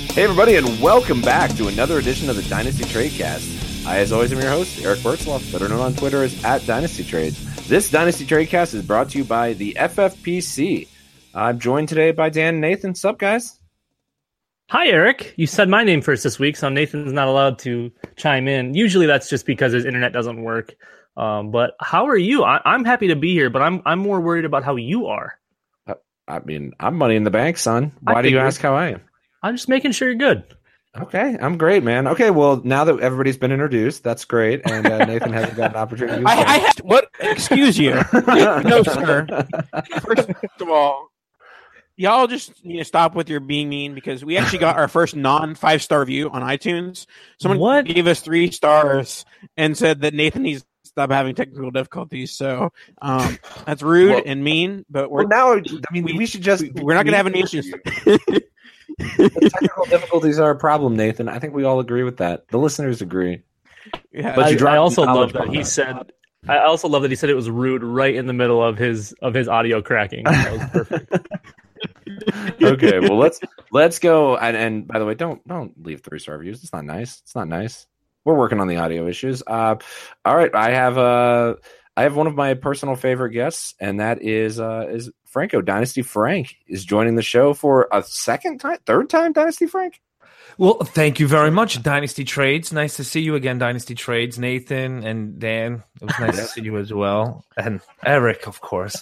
Hey everybody, and welcome back to another edition of the Dynasty Tradecast. I, as always, am your host, Eric Bertzloff, better known on Twitter as @DynastyTrades. This Dynasty Tradecast is brought to you by the FFPC. I'm joined today by Dan and Nathan. Sup, guys? Hi, Eric. You said my name first this week, so Nathan's not allowed to chime in. Usually that's just because his internet doesn't work. But how are you? I'm happy to be here, but I'm more worried about how you are. I mean, I'm money in the bank, son. Why do you ask how I am? I'm just making sure you're good. Okay, I'm great, man. Okay, well, now that everybody's been introduced, that's great, and Nathan hasn't got an opportunity. I have to, what? Excuse you. No, sir. First of all, y'all just need to stop with your being mean, because we actually got our first non-5-star review on iTunes. Someone gave us 3 stars and said that Nathan needs to stop having technical difficulties. So that's rude and mean, but we're we should just we're not going to have any issues. Technical difficulties are a problem, Nathan. I think we all agree with that. The listeners agree. Yeah, but I also love that he said. I also love that he said it was rude right in the middle of his audio cracking. That was perfect. Okay, well let's go. And by the way, don't leave 3-star reviews. It's not nice. It's not nice. We're working on the audio issues. All right, I have one of my personal favorite guests, and that is Franco. Dynasty Frank is joining the show for a third time. Dynasty Frank. Well, thank you very much, Dynasty Trades. Nice to see you again, Dynasty Trades. Nathan and Dan, it was nice to see you as well, and Eric, of course.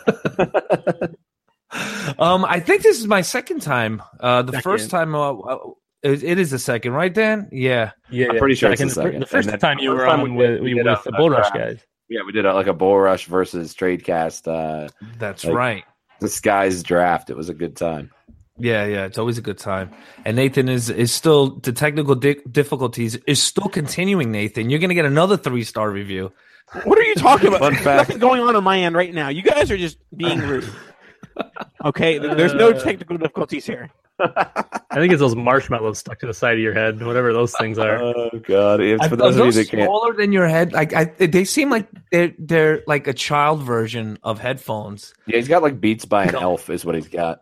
I think this is my second time. The first time, it is the second, right, Dan? Yeah. I'm pretty sure it's the second. The first time you were on with the Bull Rush guys. Yeah, we did a Bull Rush versus Tradecast. That's right. Disguised draft. It was a good time. Yeah, it's always a good time. And Nathan is still, the technical difficulties is still continuing, Nathan. You're going to get another 3-star review. What are you talking about? Fun fact. Nothing's going on my end right now. You guys are just being rude. Okay, there's no technical difficulties here. I think it's those marshmallows stuck to the side of your head, whatever those things are. Oh God! It's for Are those of you those that can't. smaller than your head? Like they seem like they're like a child version of headphones. Yeah, he's got like Beats by an elf, is what he's got.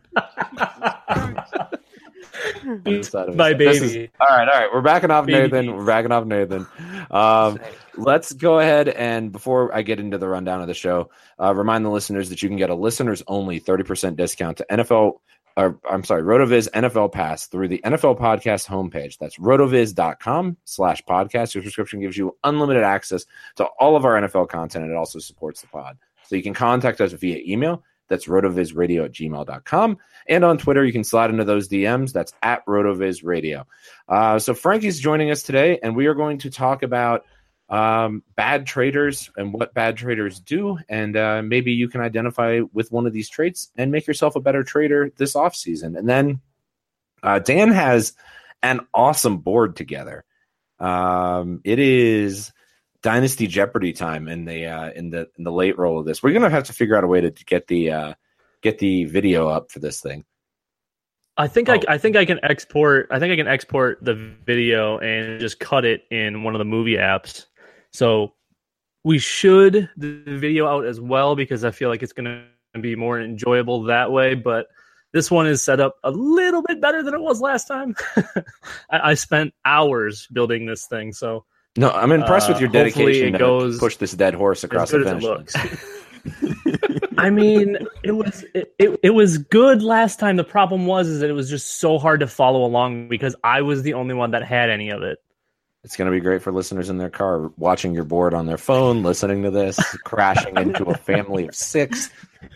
Beats by baby. All right. We're backing off Nathan. Let's go ahead and before I get into the rundown of the show, remind the listeners that you can get a listeners only 30% discount to RotoViz NFL Pass through the NFL Podcast homepage. That's rotoviz.com/podcast. Your subscription gives you unlimited access to all of our NFL content, and it also supports the pod. So you can contact us via email. That's rotovizradio@gmail.com. And on Twitter, you can slide into those DMs. That's @rotovizradio. So Frankie's joining us today, and we are going to talk about bad traders and what bad traders do. And maybe you can identify with one of these traits and make yourself a better trader this offseason. And then Dan has an awesome board together. It is Dynasty Jeopardy time in the late roll of this. We're gonna have to figure out a way to get the video up for this thing. I think I can export the video and just cut it in one of the movie apps. So we should the video out as well, because I feel like it's going to be more enjoyable that way. But this one is set up a little bit better than it was last time. I spent hours building this thing, so. No, I'm impressed with your dedication to push this dead horse across the finish line. I mean, it was good last time. The problem was that it was just so hard to follow along because I was the only one that had any of it. It's going to be great for listeners in their car watching your board on their phone, listening to this, crashing into a family of 6.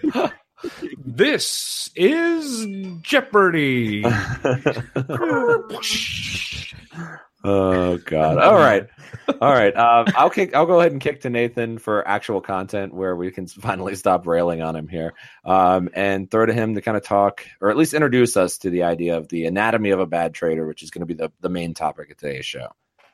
This is Jeopardy. Oh God! All right. I'll go ahead and kick to Nathan for actual content where we can finally stop railing on him here, and throw to him to kind of talk or at least introduce us to the idea of the anatomy of a bad trader, which is going to be the main topic of today's show.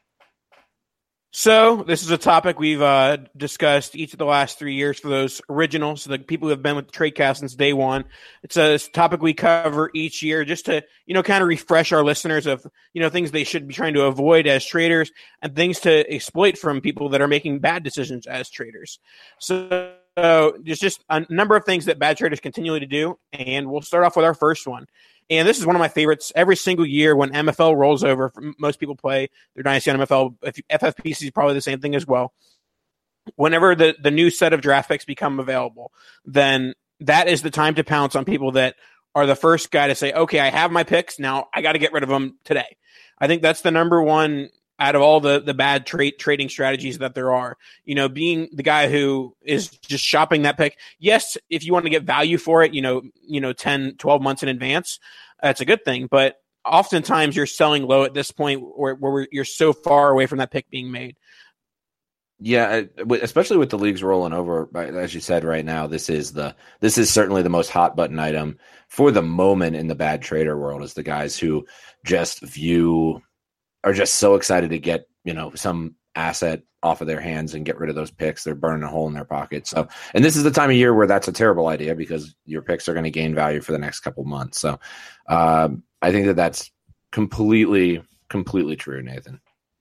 So this is a topic we've discussed each of the last 3 years for those originals, so the people who have been with Tradecast since day one. It's a topic we cover each year just to, kind of refresh our listeners of, things they should be trying to avoid as traders and things to exploit from people that are making bad decisions as traders. So there's just a number of things that bad traders continually to do, and we'll start off with our first one. And this is one of my favorites. Every single year when MFL rolls over, most people play their Dynasty on MFL. FFPC is probably the same thing as well. Whenever the new set of draft picks become available, then that is the time to pounce on people that are the first guy to say, okay, I have my picks. Now I got to get rid of them today. I think that's the number one out of all the bad trading strategies that there are. Being the guy who is just shopping that pick. Yes, if you want to get value for it, 10, 12 months in advance, that's a good thing. But oftentimes you're selling low at this point where you're so far away from that pick being made. Yeah, especially with the leagues rolling over, as you said right now, this is certainly the most hot button item for the moment in the bad trader world, is the guys who just are just so excited to get, some asset off of their hands and get rid of those picks. They're burning a hole in their pocket. So, and this is the time of year where that's a terrible idea, because your picks are going to gain value for the next couple months. So, I think that's completely true, Nathan.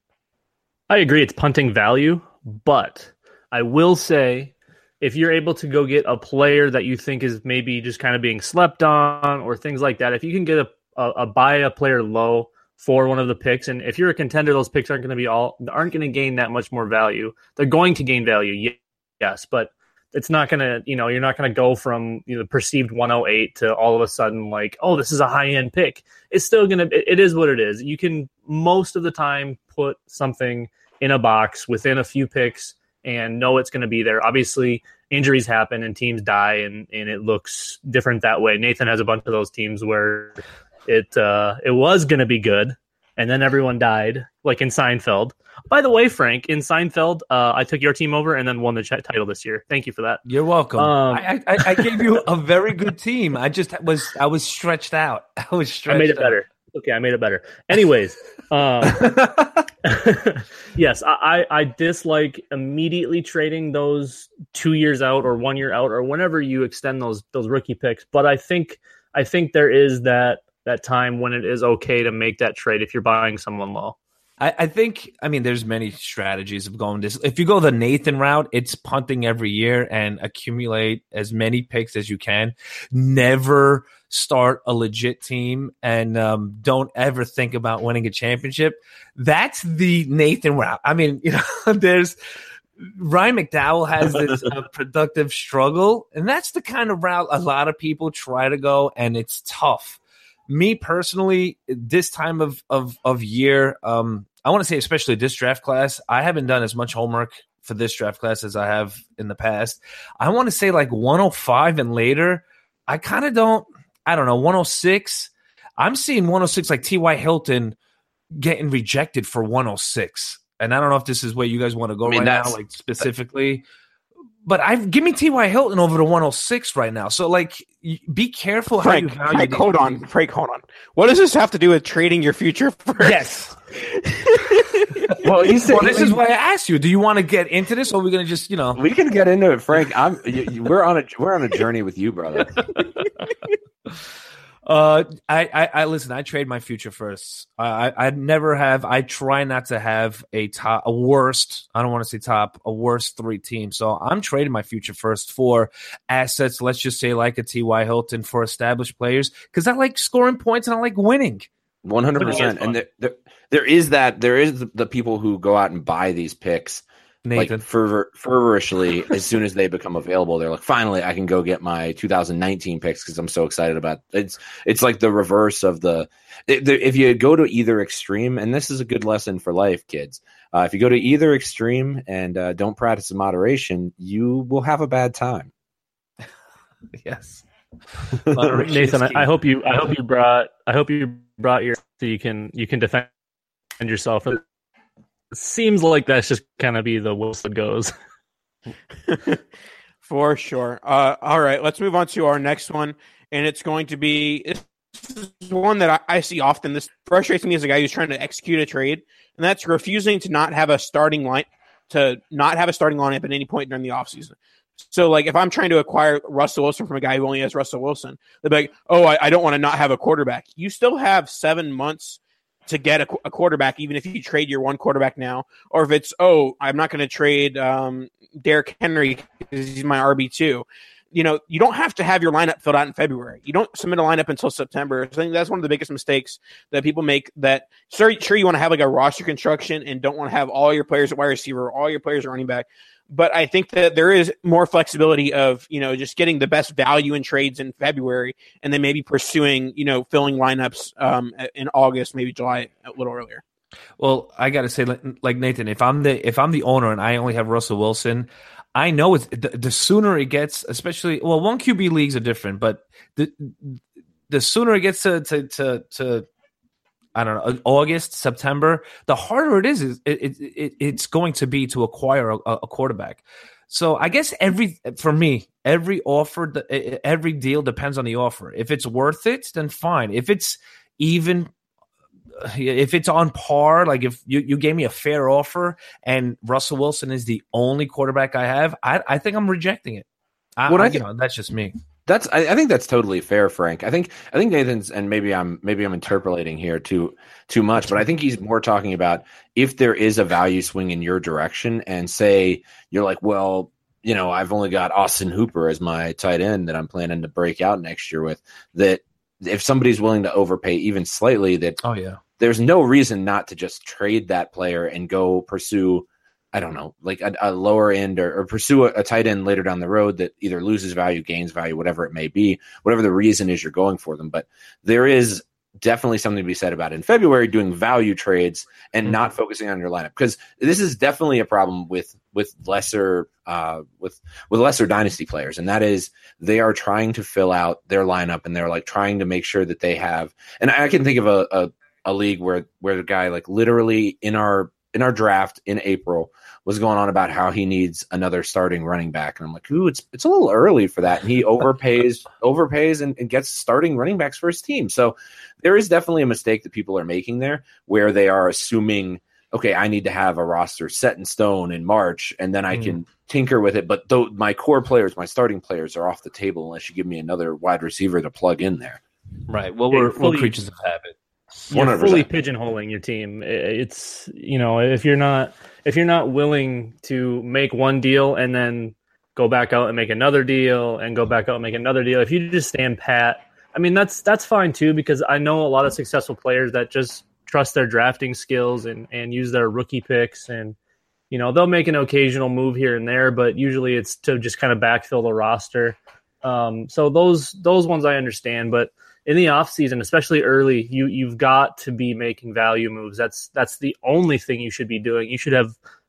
I agree. It's punting value, but I will say, if you're able to go get a player that you think is maybe just kind of being slept on or things like that, if you can get buy a player low for one of the picks, and if you're a contender, those picks aren't going to gain that much more value. They're going to gain value, yes, but it's not going to, you're not going to go from the perceived 108 to all of a sudden like, oh, this is a high end pick. It's still it is what it is. You can most of the time put something in a box within a few picks and know it's going to be there. Obviously, injuries happen and teams die, and it looks different that way. Nathan has a bunch of those teams where it was going to be good, and then everyone died, like in Seinfeld. By the way, Frank, in Seinfeld, I took your team over and then won the title this year. Thank you for that. You're welcome. I gave you a very good team. I was stretched out. I made it better. Okay, I made it better. Anyways, yes, I dislike immediately trading those 2 years out or 1 year out or whenever you extend those rookie picks. But I think there is that time when it is okay to make that trade if you're buying someone low. I think there's many strategies of going this. If you go the Nathan route, it's punting every year and accumulate as many picks as you can. Never start a legit team and don't ever think about winning a championship. That's the Nathan route. There's Ryan McDowell has this productive struggle, and that's the kind of route a lot of people try to go, and it's tough. Me personally, this time of year, I want to say especially this draft class, I haven't done as much homework for this draft class as I have in the past. I want to say like 105 and later, I kind of don't, 106. I'm seeing 106 like T.Y. Hilton getting rejected for 106. And I don't know if this is where you guys want to go now, like specifically. But give me T.Y. Hilton over to 106 right now. So, be careful how you value. Frank, hold on. What does this have to do with trading your future first? Yes. This is why I asked you. Do you want to get into this, or are we going to just, We can get into it, Frank. We're on a journey with you, brother. I listen. I trade my future first. I never have. I try not to have a worst. I don't want to say top, a worst 3 teams. So I'm trading my future first for assets. Let's just say like a T.Y. Hilton for established players, because I like scoring points and I like winning. 100%. And there is the people who go out and buy these picks. Nathan. Like fervorishly as soon as they become available. They're like, finally, I can go get my 2019 picks because I'm so excited about it. It's like the reverse of if you go to either extreme, and this is a good lesson for life, kids. If you go to either extreme and don't practice in moderation, you will have a bad time. Yes. Nathan, I hope you brought your so you can defend yourself. It seems like that's just kind of be the Wilson goes. For sure. All right, let's move on to our next one. And it's going to be one that I see often. This frustrates me as a guy who's trying to execute a trade, and that's refusing to not have a starting lineup at any point during the offseason. So, like, if I'm trying to acquire Russell Wilson from a guy who only has Russell Wilson, they'll be like, oh, I don't want to not have a quarterback. You still have 7 months to get a quarterback, even if you trade your one quarterback now, or if it's, I'm not going to trade Derrick Henry because he's my RB2. you don't have to have your lineup filled out in February. You don't submit a lineup until September. So I think that's one of the biggest mistakes that people make. That sure you want to have like a roster construction and don't want to have all your players at wide receiver, all your players at running back. But I think that there is more flexibility of, just getting the best value in trades in February and then maybe pursuing, filling lineups in August, maybe July, a little earlier. Well, I got to say, like Nathan, if I'm the owner and I only have Russell Wilson, I know it's the sooner it gets, especially, well, 1 QB leagues are different, but the sooner it gets to I don't know, August, September, the harder it is it's going to be to acquire a quarterback. So I guess every offer, every deal depends on the offer. If it's worth it, then fine. If it's on par, like if you gave me a fair offer and Russell Wilson is the only quarterback I have, I think I'm rejecting it. That's just me. I think that's totally fair, Frank. I think Nathan's, and maybe I'm interpolating here too much, but I think he's more talking about if there is a value swing in your direction, and say you're like, well, I've only got Austin Hooper as my tight end that I'm planning to break out next year with. That if somebody's willing to overpay even slightly, that there's no reason not to just trade that player and go pursue, I don't know, like a lower end or pursue a tight end later down the road that either loses value, gains value, whatever it may be, whatever the reason is you're going for them. But there is definitely something to be said about in February doing value trades and not focusing on your lineup, because this is definitely a problem with lesser dynasty players, and that is they are trying to fill out their lineup and they're like trying to make sure that they have. And I can think of a league where the guy, like, literally in our draft in April was going on about how he needs another starting running back. And I'm like, ooh, it's a little early for that. And he overpays and gets starting running backs for his team. So there is definitely a mistake that people are making there, where they are assuming, okay, I need to have a roster set in stone in March and then I can tinker with it. But though my core players, my starting players, are off the table unless you give me another wide receiver to plug in there. Right. Well, we're creatures of habit. You're 100%. Fully pigeonholing your team. It's, if you're not willing to make one deal and then go back out and make another deal and go back out and make another deal, if you just stand pat, I mean, that's fine too, because I know a lot of successful players that just trust their drafting skills and use their rookie picks, and they'll make an occasional move here and there, but usually it's to just kind of backfill the roster. So those ones I understand, but in the offseason, especially early, you've got to be making value moves. That's the only thing you should be doing. You should have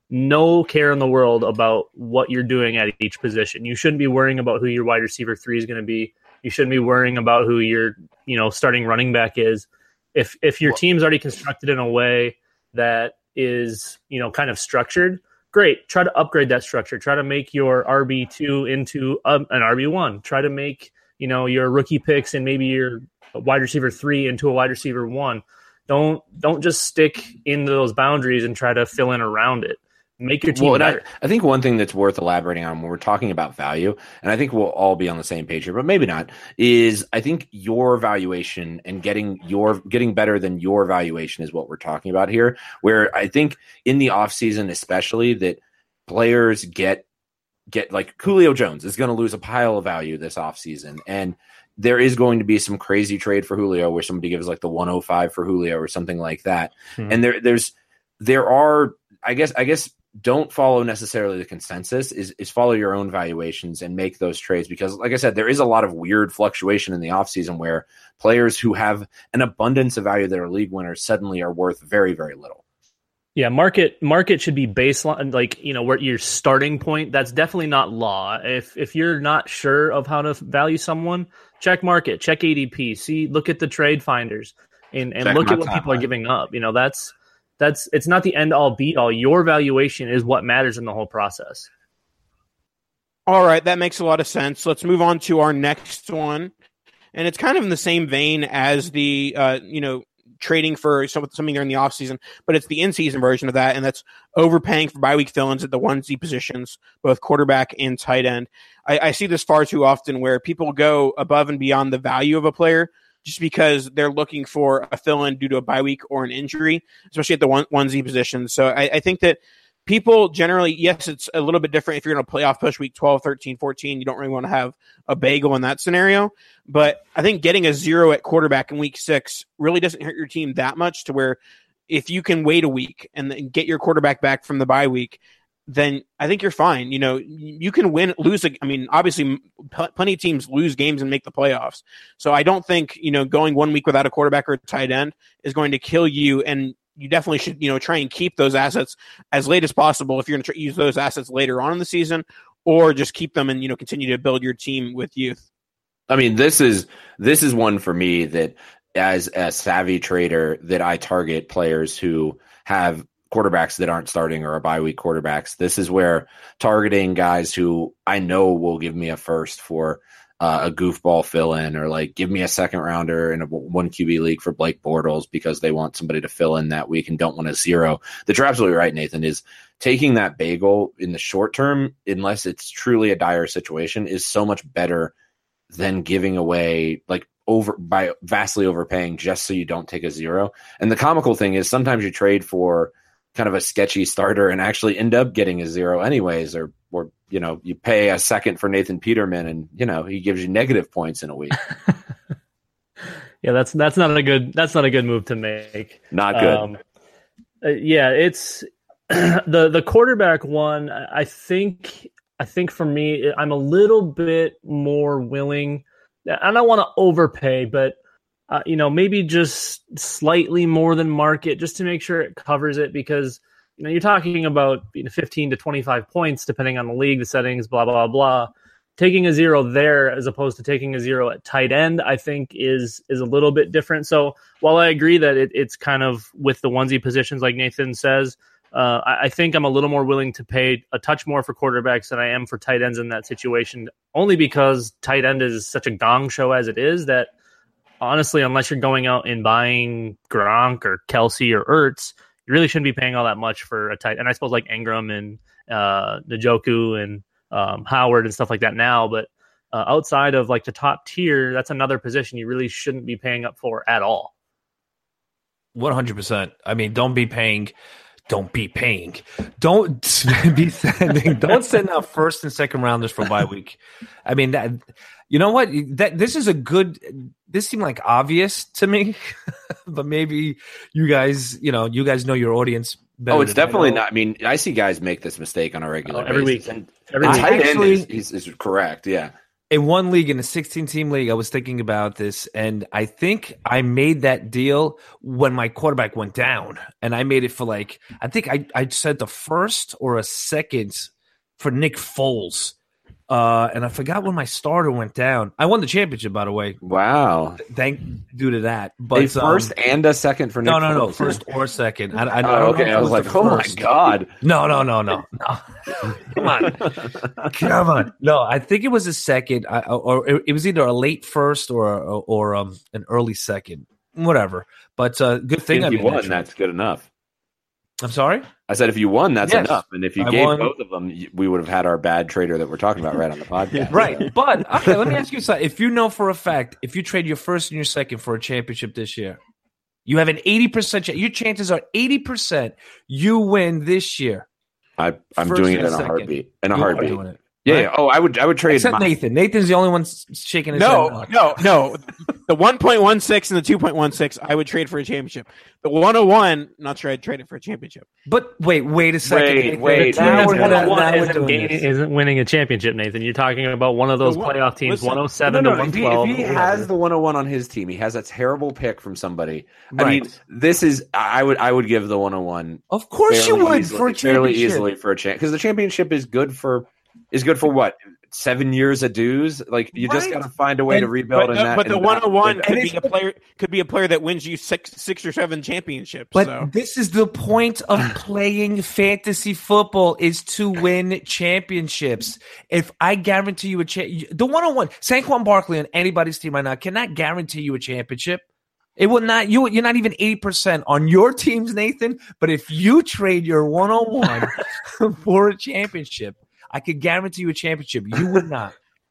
no care in the world about what you're doing at each position. You shouldn't be worrying about who your wide receiver 3 is going to be. You shouldn't be worrying about who your starting running back is. If your team's already constructed in a way that is kind of structured, great. Try to upgrade that structure. Try to make your RB2 into an RB1. Try to make your rookie picks and maybe your wide receiver 3 into a wide receiver 1. Don't just stick into those boundaries and try to fill in around it. Make your team better. I think one thing that's worth elaborating on when we're talking about value, and I think we'll all be on the same page here, but maybe not, is I think your valuation and getting better than your valuation is what we're talking about here, where I think in the offseason especially that players get like Julio Jones is going to lose a pile of value this offseason, and there is going to be some crazy trade for Julio where somebody gives like the 105 for Julio or something like that. And there are, I guess don't follow necessarily the consensus, is follow your own valuations and make those trades, because like I said, there is a lot of weird fluctuation in the offseason where players who have an abundance of value that are league winners suddenly are worth very, very little. Yeah, market should be baseline, like, where your starting point. That's definitely not law. If you're not sure of how to value someone, check market, check ADP, look at the trade finders, and look at what people are giving up. That's it's not the end all be all. Your valuation is what matters in the whole process. All right, that makes a lot of sense. Let's move on to our next one, and it's kind of in the same vein as the trading for something during the offseason, but it's the in-season version of that, and that's overpaying for bye week fill-ins at the 1Z positions, both quarterback and tight end. I see this far too often where people go above and beyond the value of a player just because they're looking for a fill-in due to a bye week or an injury, especially at the 1Z position. So I think that people generally, yes, it's a little bit different if you're in a playoff push week 12, 13, 14. You don't really want to have a bagel in that scenario. But I think getting a 0 at quarterback in week 6 really doesn't hurt your team that much, to where if you can wait a week and then get your quarterback back from the bye week, then I think you're fine. You know, you can lose. I mean, obviously, plenty of teams lose games and make the playoffs. So I don't think, going 1 week without a quarterback or a tight end is going to kill you. And you definitely should, try and keep those assets as late as possible if you're going to use those assets later on in the season, or just keep them and, continue to build your team with youth. I mean, this is one for me that, as a savvy trader, that I target players who have quarterbacks that aren't starting or are bye week quarterbacks. This is where targeting guys who I know will give me a first for a goofball fill in, or like give me a second rounder in a 1 QB league for Blake Bortles because they want somebody to fill in that week and don't want a 0. That you're absolutely right, Nathan, is taking that bagel in the short term, unless it's truly a dire situation, is so much better than giving away by vastly overpaying just so you don't take a 0. And the comical thing is sometimes you trade for kind of a sketchy starter and actually end up getting a 0 anyways, or you pay a second for Nathan Peterman and he gives you negative points in a week. Yeah, that's not a good move to make. Not good. It's the quarterback one. I think for me, I'm a little bit more willing. I don't want to overpay, but maybe just slightly more than market, just to make sure it covers it, because you're talking about 15 to 25 points depending on the league, the settings, blah blah blah. Taking a 0 there as opposed to taking a 0 at tight end, I think is a little bit different. So while I agree that it's kind of with the onesie positions, like Nathan says, I think I'm a little more willing to pay a touch more for quarterbacks than I am for tight ends in that situation, only because tight end is such a gong show as it is that, honestly, unless you're going out and buying Gronk or Kelsey or Ertz, you really shouldn't be paying all that much for a tight. And I suppose like Ingram and Njoku and Howard and stuff like that now. But outside of like the top tier, that's another position you really shouldn't be paying up for at all. 100%. I mean, don't be paying. Don't be sending out first and second rounders for bye week. I mean, that, you know what? This seemed like obvious to me, but maybe you guys know your audience better. Oh, it's definitely not. I mean, I see guys make this mistake on a regular every basis. week. And every week. tight end is correct. Yeah. In one league, in a 16-team league, I was thinking about this, and I think I made that deal when my quarterback went down, and I made it for I think I said the first or a second for Nick Foles, and I forgot when my starter went down. I won the championship, by the way. Wow. Due to that. But a first and a second for Nick Foles. No, first or second. I okay, I was like, oh my God. No. Come on. No, I think it was a second, or it was either a late first or an early second, whatever. But good thing if you won, that's good enough. I'm sorry? I said if you won, that's enough. And if you gave won. both of them, we would have had our bad trader that we're talking about right on the podcast. Right. But, okay, let me ask you something. If you know for a fact, if you trade your first and your second for a championship this year, you have an 80% chance. Your chances are 80% you win this year. I'm doing it in a heartbeat. In a heartbeat. Doing it. Yeah. Right? Yeah. Oh, I would trade. Except Nathan. Nathan's the only one shaking his head. No. The 1.16 and the 2.16, I would trade for a championship. The 101, not sure I'd trade it for a championship. But wait a second. Wait. Isn't winning a championship, Nathan. You're talking about one of those playoff teams, 107 to 112. If he has the 101 on his team, he has a terrible pick from somebody. Right. I mean, this is I would give the 101. Of course you would for a championship. Fairly easily for a championship, because the championship is good for what? 7 years of dues. Like you just got to find a way to rebuild. But the 101 could be a player that wins you six or seven championships. But this is the point of playing fantasy football, is to win championships. If I guarantee you the 101, Saquon Barkley on anybody's team right now cannot guarantee you a championship. It will not. You're not even 80% on your teams, Nathan. But if you trade your 101 for a championship, I could guarantee you a championship. You would not.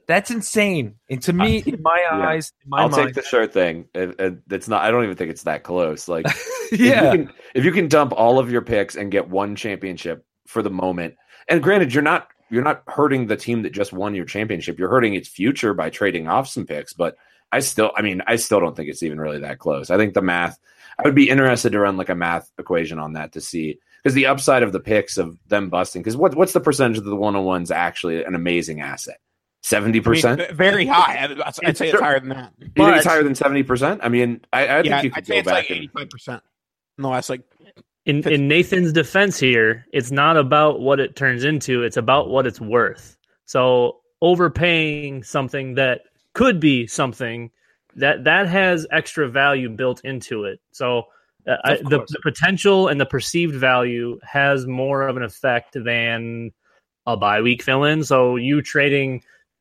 That's insane. And to me, in my eyes, in my I'll mind, take the sure thing. It's not. I don't even think it's that close. Like, yeah. if you can dump all of your picks and get one championship for the moment, and granted, you're not hurting the team that just won your championship. You're hurting its future by trading off some picks. But I still don't think it's even really that close. I think the math. I would be interested to run like a math equation on that to see, because the upside of the picks of them busting. Because what's the percentage of the 101s actually an amazing asset? 70%, very high. I'd say it's higher than that. You think it's higher than 70%? I mean, I think you could I'd say go it's back. like 85% in the last In Nathan's defense here, it's not about what it turns into; it's about what it's worth. So overpaying something that could be something that has extra value built into it. So the potential and the perceived value has more of an effect than a bye week fill-in. So you trading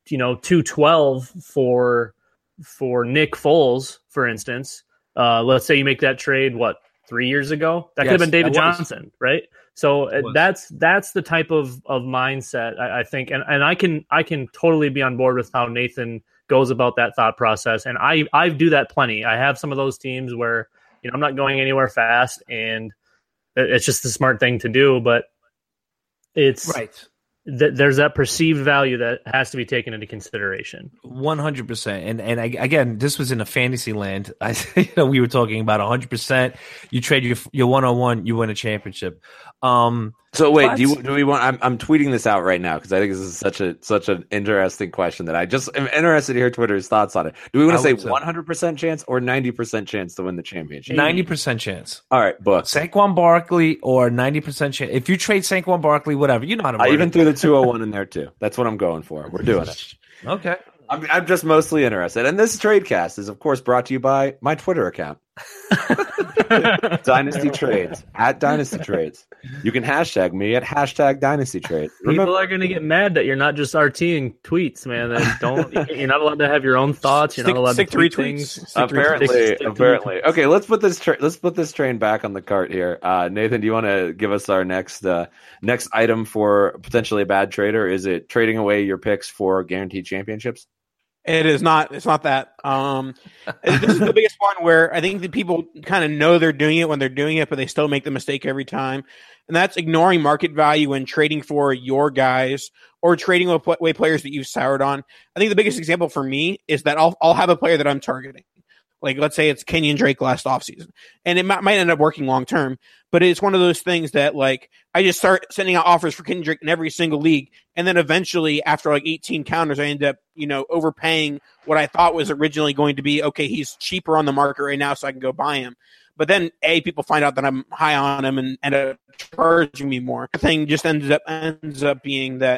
212 for Nick Foles, for instance. Let's say you make that trade, 3 years ago? That could have been David Johnson, right? So that's the type of mindset I think, and I can totally be on board with how Nathan goes about that thought process, and I do that plenty. I have some of those teams where I'm not going anywhere fast, and it's just the smart thing to do, but it's right. There's that perceived value that has to be taken into consideration. 100%. And again, this was in a fantasy land. We were talking about 100%. You trade your 101, you win a championship. So wait, do we want? I'm tweeting this out right now because I think this is such an interesting question that I just am interested to hear Twitter's thoughts on it. Do we want to say 100% chance or 90% chance to win the championship? 90% chance. All right, book Saquon Barkley or 90% chance. If you trade Saquon Barkley, whatever, you know how to. I even threw the 201 in there too. That's what I'm going for. We're doing it. Okay. I'm just mostly interested. And this Tradecast is, of course, brought to you by my Twitter account. Dynasty Trades, at Dynasty Trades. You can hashtag me at hashtag Dynasty Trades. People are going to get mad that you're not just RTing tweets, man. You're not allowed to have your own thoughts. You're not allowed to tweet things. Apparently. Okay, let's put this train back on the cart here. Nathan, do you want to give us our next item for potentially a bad trader? Is it trading away your picks for guaranteed championships? It is not. It's not that. This is the biggest one where I think that people kind of know they're doing it when they're doing it, but they still make the mistake every time. And that's ignoring market value when trading for your guys or trading away players that you've soured on. I think the biggest example for me is that I'll have a player that I'm targeting. Like, let's say it's Kenyon Drake last offseason. And it might end up working long term, but it's one of those things that, like, I just start sending out offers for Kenyon Drake in every single league. And then eventually, after like 18 counters, I end up, overpaying what I thought was originally going to be, okay, he's cheaper on the market right now, so I can go buy him. But then, people find out that I'm high on him and end up charging me more. The thing just ends up being that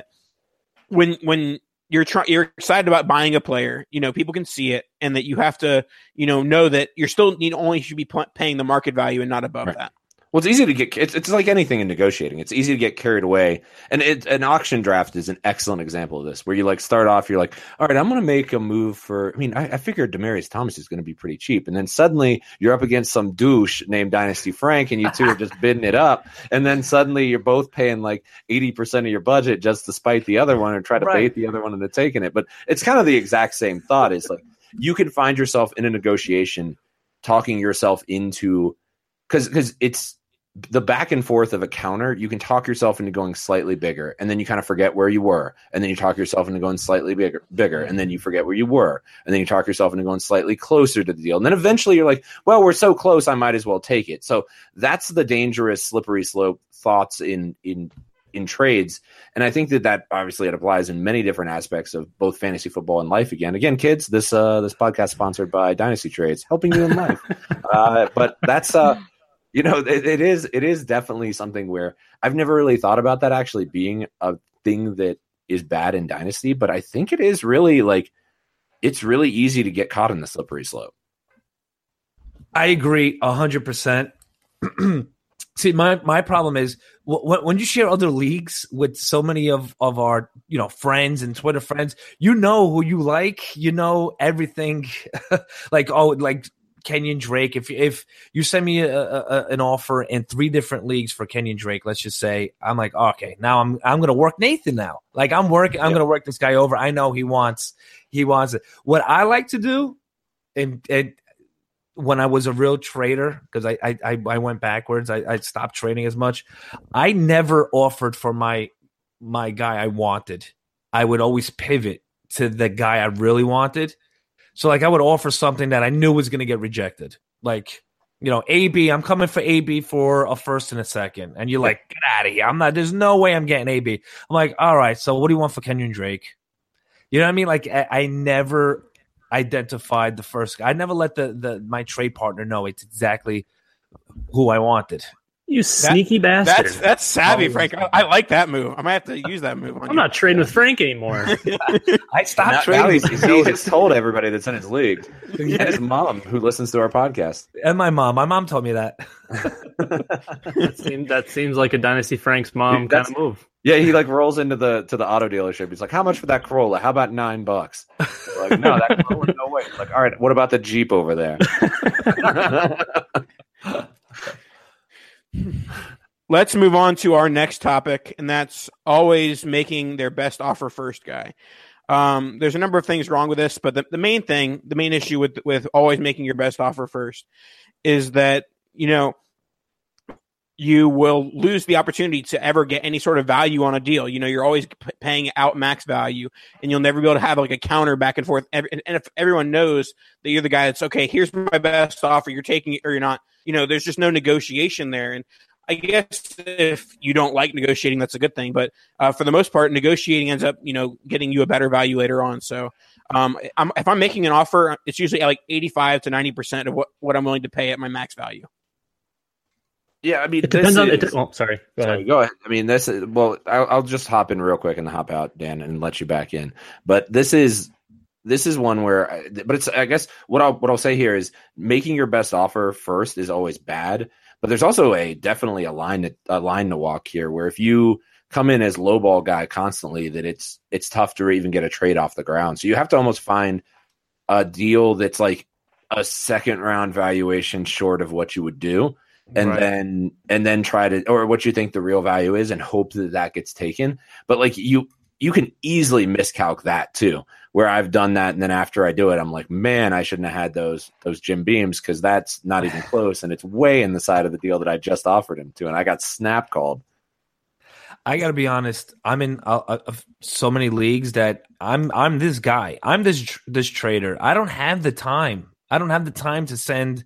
when you're excited about buying a player, people can see it, and that you have to, know that you're still only should be paying the market value and not above that. Well, it's easy to get. It's like anything in negotiating. It's easy to get carried away, and an auction draft is an excellent example of this. Where you start off, you're like, all right, I'm going to make a move for. I mean, I figured Demaryius Thomas is going to be pretty cheap, and then suddenly you're up against some douche named Dynasty Frank, and you two are just bidding it up, and then suddenly you're both paying like 80% of your budget just to spite the other one and try to bait the other one into taking it. But it's kind of the exact same thought. Is like you can find yourself in a negotiation, talking yourself into. Because it's the back and forth of a counter, you can talk yourself into going slightly bigger, and then you kind of forget where you were, and then you talk yourself into going slightly bigger, and then you forget where you were, and then you talk yourself into going slightly closer to the deal, and then eventually you're like, well, we're so close, I might as well take it. So that's the dangerous slippery slope thoughts in trades, and I think that obviously it applies in many different aspects of both fantasy football and life. Again, kids, this podcast sponsored by Dynasty Trades, helping you in life. But that's it is definitely something where I've never really thought about that actually being a thing that is bad in Dynasty, but I think it is really it's really easy to get caught in the slippery slope. I agree 100%. See, my problem is when you share other leagues with so many of our friends and Twitter friends, who you like, everything. Kenyon Drake, if you send me an offer in 3 different leagues for Kenyon Drake, let's just say, I'm like, okay, now I'm going to work Nathan now. Like I'm going to work this guy over. I know he wants it. What I like to do, and when I was a real trader, because I went backwards, I stopped trading as much. I never offered for my guy I wanted. I would always pivot to the guy I really wanted. So, like, I would offer something that I knew was going to get rejected. Like, AB, I'm coming for AB for a first and a second. And you're like, get out of here. There's no way I'm getting AB. I'm like, all right, so what do you want for Kenyon Drake? You know what I mean? Like, I never identified the first guy. I never let my trade partner know it's exactly who I wanted. You sneaky bastard. That's savvy, Frank. I like that move. I might have to use that move. I'm not trading with Frank anymore. I stopped trading. Now he's told everybody that's in his league. And his mom, who listens to our podcast. And my mom. My mom told me that. that seems like a Dynasty Frank's mom kind of move. Yeah, he like rolls into the auto dealership. He's like, "How much for that Corolla? How about $9?" Like, no, that Corolla, no way. Like, all right, what about the Jeep over there? Let's move on to our next topic, and that's always making their best offer first guy. There's a number of things wrong with this, but the main issue with always making your best offer first is that, you will lose the opportunity to ever get any sort of value on a deal. You're always paying out max value, and you'll never be able to have like a counter back and forth. And if everyone knows that you're the guy that's, okay, here's my best offer, you're taking it or you're not, there's just no negotiation there. And I guess if you don't like negotiating, that's a good thing. But for the most part, negotiating ends up, getting you a better value later on. So if I'm making an offer, it's usually like 85 to 90% of what I'm willing to pay at my max value. Yeah, I mean, it depends on. Sorry. Go ahead. I mean, I'll just hop in real quick and hop out, Dan, and let you back in. But this is one where, but it's, I guess what I'll say here is making your best offer first is always bad. But there's also definitely a line to walk here, where if you come in as lowball guy constantly, that it's tough to even get a trade off the ground. So you have to almost find a deal that's like a second round valuation short of what you would do. And then try to, or what you think the real value is, and hope that gets taken. But like you can easily miscalc that too, where I've done that, and then after I do it, I'm like, man, I shouldn't have had those Jim Beams, because that's not even close, and it's way in the side of the deal that I just offered him to, and I got snap called. I got to be honest. I'm in so many leagues that I'm this guy. I'm this trader. I don't have the time. To send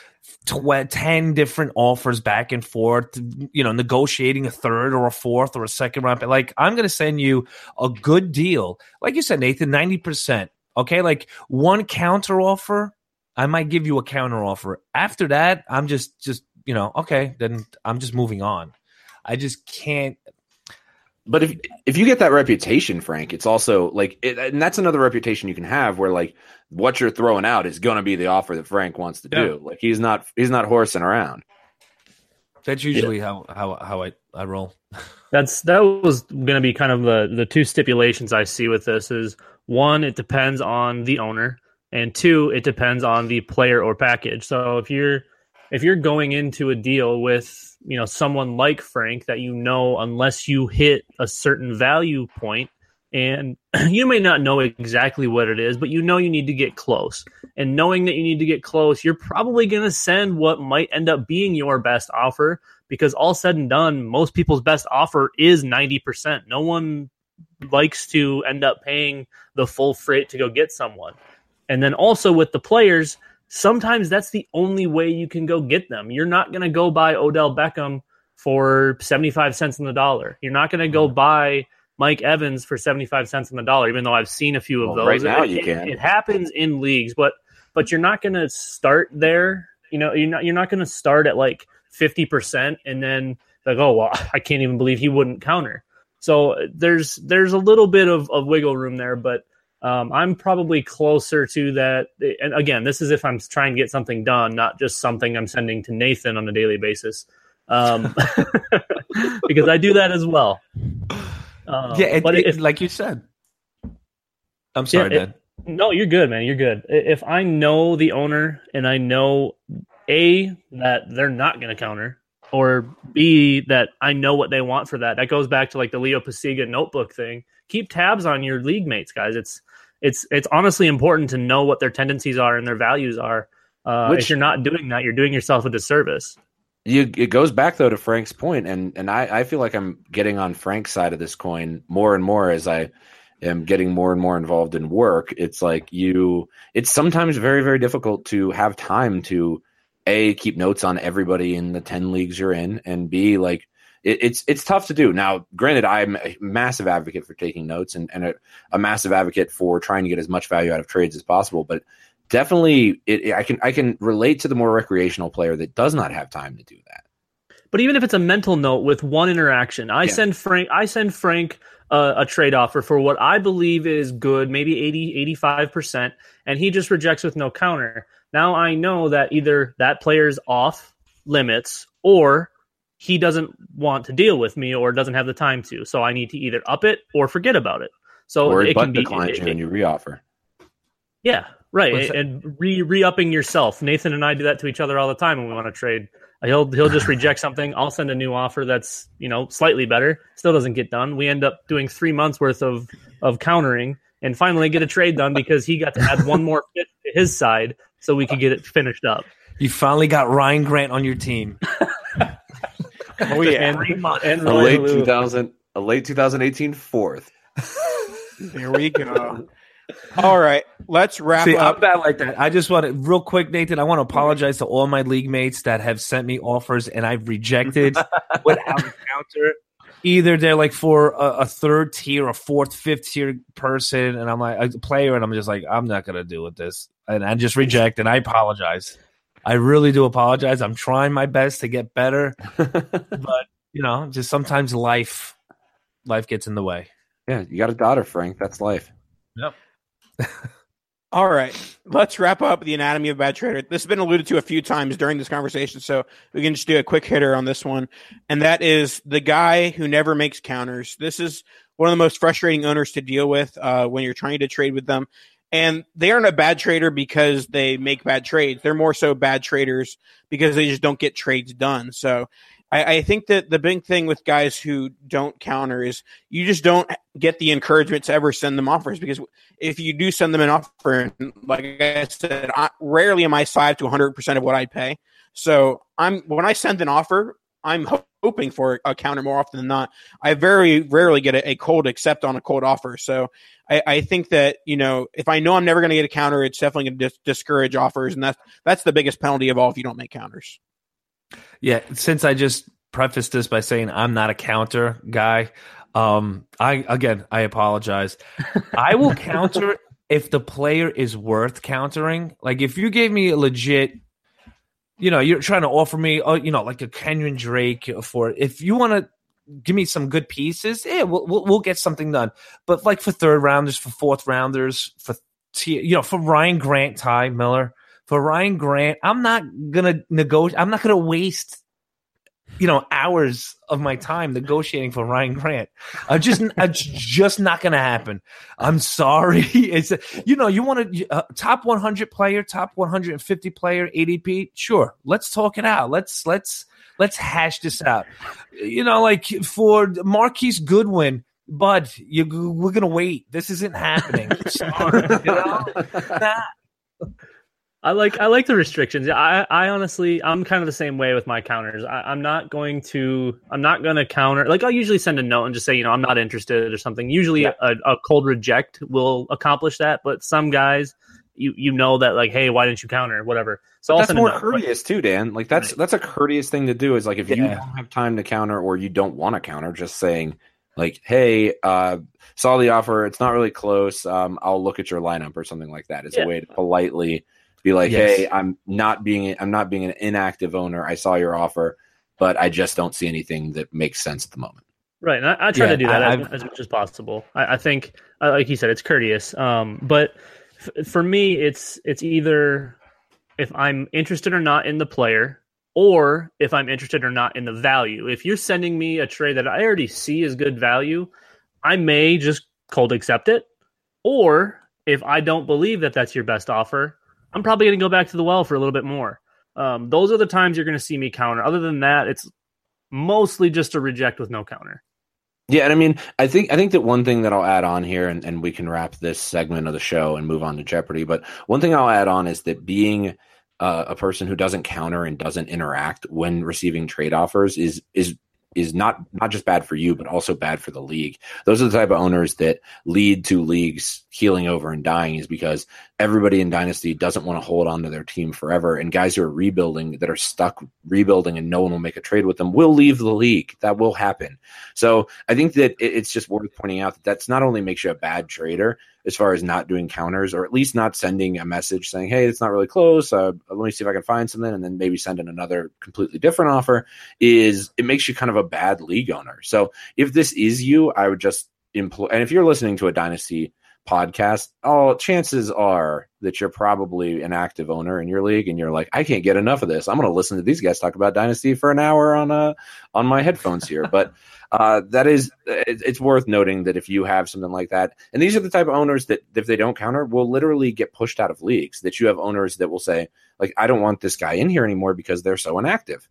10 different offers back and forth, negotiating a third or a fourth or a second round. Like, I'm going to send you a good deal. Like you said, Nathan, 90%. Okay. Like, one counter offer, I might give you a counter offer. After that, I'm just, okay, then I'm just moving on. I just can't. But if you get that reputation, Frank, it's also like, and that's another reputation you can have, where like what you're throwing out is going to be the offer that Frank wants to do. Like he's not horsing around. That's usually how I roll. That was going to be kind of the two stipulations I see with this is, one, it depends on the owner, and two, it depends on the player or package. So if you're going into a deal with, someone like Frank that, unless you hit a certain value point, and you may not know exactly what it is, but you need to get close. And knowing that you need to get close, you're probably going to send what might end up being your best offer, because all said and done, most people's best offer is 90%. No one likes to end up paying the full freight to go get someone. And then also with the players, sometimes that's the only way you can go get them. You're not going to go buy Odell Beckham for 75 cents on the dollar. You're not going to go buy Mike Evans for 75 cents on the dollar, even though I've seen a few of those. Right now you can. It happens in leagues, but you're not going to start there. You're not going to start at like 50% and then like, oh, well, I can't even believe he wouldn't counter. So there's a little bit of wiggle room there, but I'm probably closer to that. And again, this is if I'm trying to get something done, not just something I'm sending to Nathan on a daily basis, because I do that as well. But like you said, I'm sorry, Dan. No, you're good, man. You're good. If I know the owner and I know A, that they're not going to counter, or B, that I know what they want for that. That goes back to like the Leo Pasiga notebook thing. Keep tabs on your league mates, guys. It's honestly important to know what their tendencies are and their values are. If you're not doing that, you're doing yourself a disservice. It goes back though to Frank's point, and I feel like I'm getting on Frank's side of this coin more and more as I am getting more and more involved in work. It's like it's sometimes very, very difficult to have time to A, keep notes on everybody in the 10 leagues you're in, and B, like it's tough to do. Now, granted, I'm a massive advocate for taking notes and a massive advocate for trying to get as much value out of trades as possible, but definitely I can relate to the more recreational player that does not have time to do that. But even if it's a mental note with one interaction, I send Frank a trade offer for what I believe is good, maybe 85%, and he just rejects with no counter. Now I know that either that player's off limits or he doesn't want to deal with me or doesn't have the time to. So I need to either up it or forget about it. So or it can be decline you when you reoffer. Yeah, right. And re-upping yourself. Nathan and I do that to each other all the time when we want to trade. He'll just reject something. I'll send a new offer that's, slightly better. Still doesn't get done. We end up doing 3 months worth of countering and finally get a trade done because he got to add one more fit to his side so we could get it finished up. You finally got Ryan Grant on your team. Oh yeah, and a late 2018 fourth. There we go. All right, let's wrap up. I'm bad like that. I just want to, real quick, Nathan, I want to apologize to all my league mates that have sent me offers and I've rejected without a counter. Either they're like for a third tier, a fourth, fifth tier person, and I'm like a player, and I'm just like, I'm not going to deal with this. And I just reject, and I apologize. I really do apologize. I'm trying my best to get better, but just sometimes life gets in the way. Yeah, you got a daughter, Frank. That's life. Yep. All right, let's wrap up the anatomy of bad trader. This has been alluded to a few times during this conversation, so we can just do a quick hitter on this one, and that is the guy who never makes counters. This is one of the most frustrating owners to deal with when you're trying to trade with them. And they aren't a bad trader because they make bad trades. They're more so bad traders because they just don't get trades done. So I think that the big thing with guys who don't counter is you just don't get the encouragement to ever send them offers, because if you do send them an offer, like I said, rarely am I 5 to 100% of what I pay. So when I send an offer, I'm hoping for a counter more often than not. I very rarely get a cold accept on a cold offer. So I think that, if I know I'm never going to get a counter, it's definitely going to discourage offers. And that's the biggest penalty of all if you don't make counters. Yeah. Since I just prefaced this by saying I'm not a counter guy, I apologize. I will counter if the player is worth countering. Like if you gave me a legit, you're trying to offer me, like a Kenyon Drake for it. If you want to give me some good pieces, we'll get something done. But like for third rounders, for fourth rounders, for Ryan Grant, Ty Miller, for Ryan Grant, I'm not gonna negotiate. I'm not gonna waste hours of my time negotiating for Ryan Grant. It's just not going to happen. I'm sorry. It's you want a top 100 player, top 150 player, ADP. Sure, let's talk it out. Let's hash this out. Like for Marquise Goodwin, bud, we're going to wait. This isn't happening. Sorry, I like the restrictions. I honestly, I'm kind of the same way with my counters. I'm not going to counter. Like I'll usually send a note and just say, I'm not interested or something. Usually a cold reject will accomplish that. But some guys, that like, hey, why didn't you counter? Whatever. So that's more courteous too, Dan. Like that's a courteous thing to do. Is like if you don't have time to counter or you don't want to counter, just saying like, hey, saw the offer. It's not really close. I'll look at your lineup or something like that. It's a way to politely be like, hey, I'm not being an inactive owner. I saw your offer, but I just don't see anything that makes sense at the moment. Right, and I try to do that as much as possible. I think, like you said, it's courteous. But for me, it's either if I'm interested or not in the player, or if I'm interested or not in the value. If you're sending me a trade that I already see as good value, I may just cold accept it, or if I don't believe that that's your best offer, I'm probably going to go back to the well for a little bit more. Those are the times you're going to see me counter. Other than that, it's mostly just a reject with no counter. Yeah, and I mean, I think that one thing that I'll add on here, and we can wrap this segment of the show and move on to Jeopardy. But one thing I'll add on is that being a person who doesn't counter and doesn't interact when receiving trade offers is not just bad for you, but also bad for the league. Those are the type of owners that lead to leagues healing over and dying, is because everybody in Dynasty doesn't want to hold on to their team forever. And guys who are rebuilding, that are stuck rebuilding and no one will make a trade with them, will leave the league. That will happen. So I think that it's just worth pointing out that that's not only makes you a bad trader as far as not doing counters, or at least not sending a message saying, hey, it's not really close. Let me see if I can find something, and then maybe send in another completely different offer, is it makes you kind of a bad league owner. So if this is you, I would just employ, and if you're listening to a Dynasty podcast, chances are that you're probably an active owner in your league, and you're like, I can't get enough of this. I'm going to listen to these guys talk about Dynasty for an hour on my headphones here. But it's worth noting that if you have something like that, and these are the type of owners that if they don't counter will literally get pushed out of leagues, that you have owners that will say, like, I don't want this guy in here anymore because they're so inactive.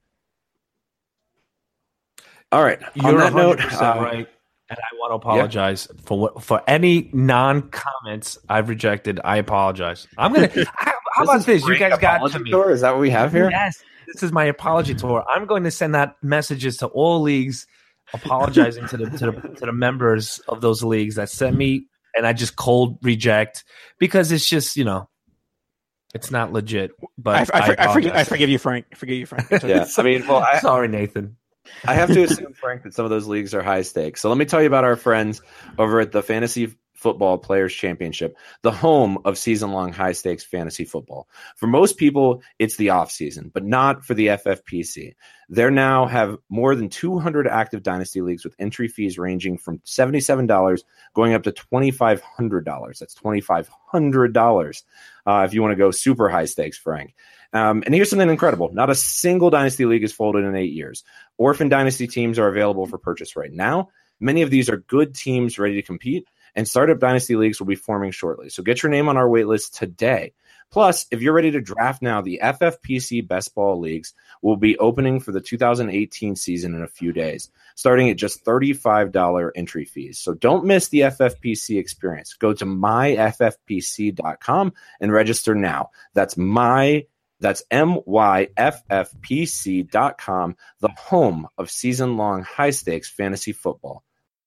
All right. You're on that 100% note, right. And I want to apologize for any non-comments I've rejected. I apologize. I'm gonna. How about this? You guys got to me. Tour? Is that what we have here? Yes. This is my apology tour. I'm going to send out messages to all leagues, apologizing to the members of those leagues that sent me, and I just cold reject because it's just, it's not legit. But I forgive you, Frank. I forgive you, Frank. Yeah. I mean, sorry, Nathan. I have to assume, Frank, that some of those leagues are high stakes. So let me tell you about our friends over at the Fantasy Football Players Championship, the home of season-long high-stakes fantasy football. For most people, it's the off-season, but not for the FFPC. They now have more than 200 active Dynasty leagues with entry fees ranging from $77 going up to $2,500. That's $2,500 if you want to go super high stakes, Frank. And here's something incredible. Not a single Dynasty league is folded in 8 years. Orphan Dynasty teams are available for purchase right now. Many of these are good teams ready to compete, and startup Dynasty leagues will be forming shortly. So get your name on our wait list today. Plus, if you're ready to draft now, the FFPC Best Ball Leagues will be opening for the 2018 season in a few days, starting at just $35 entry fees. So don't miss the FFPC experience. Go to myffpc.com and register now. That's myffpc.com, the home of season-long high-stakes fantasy football.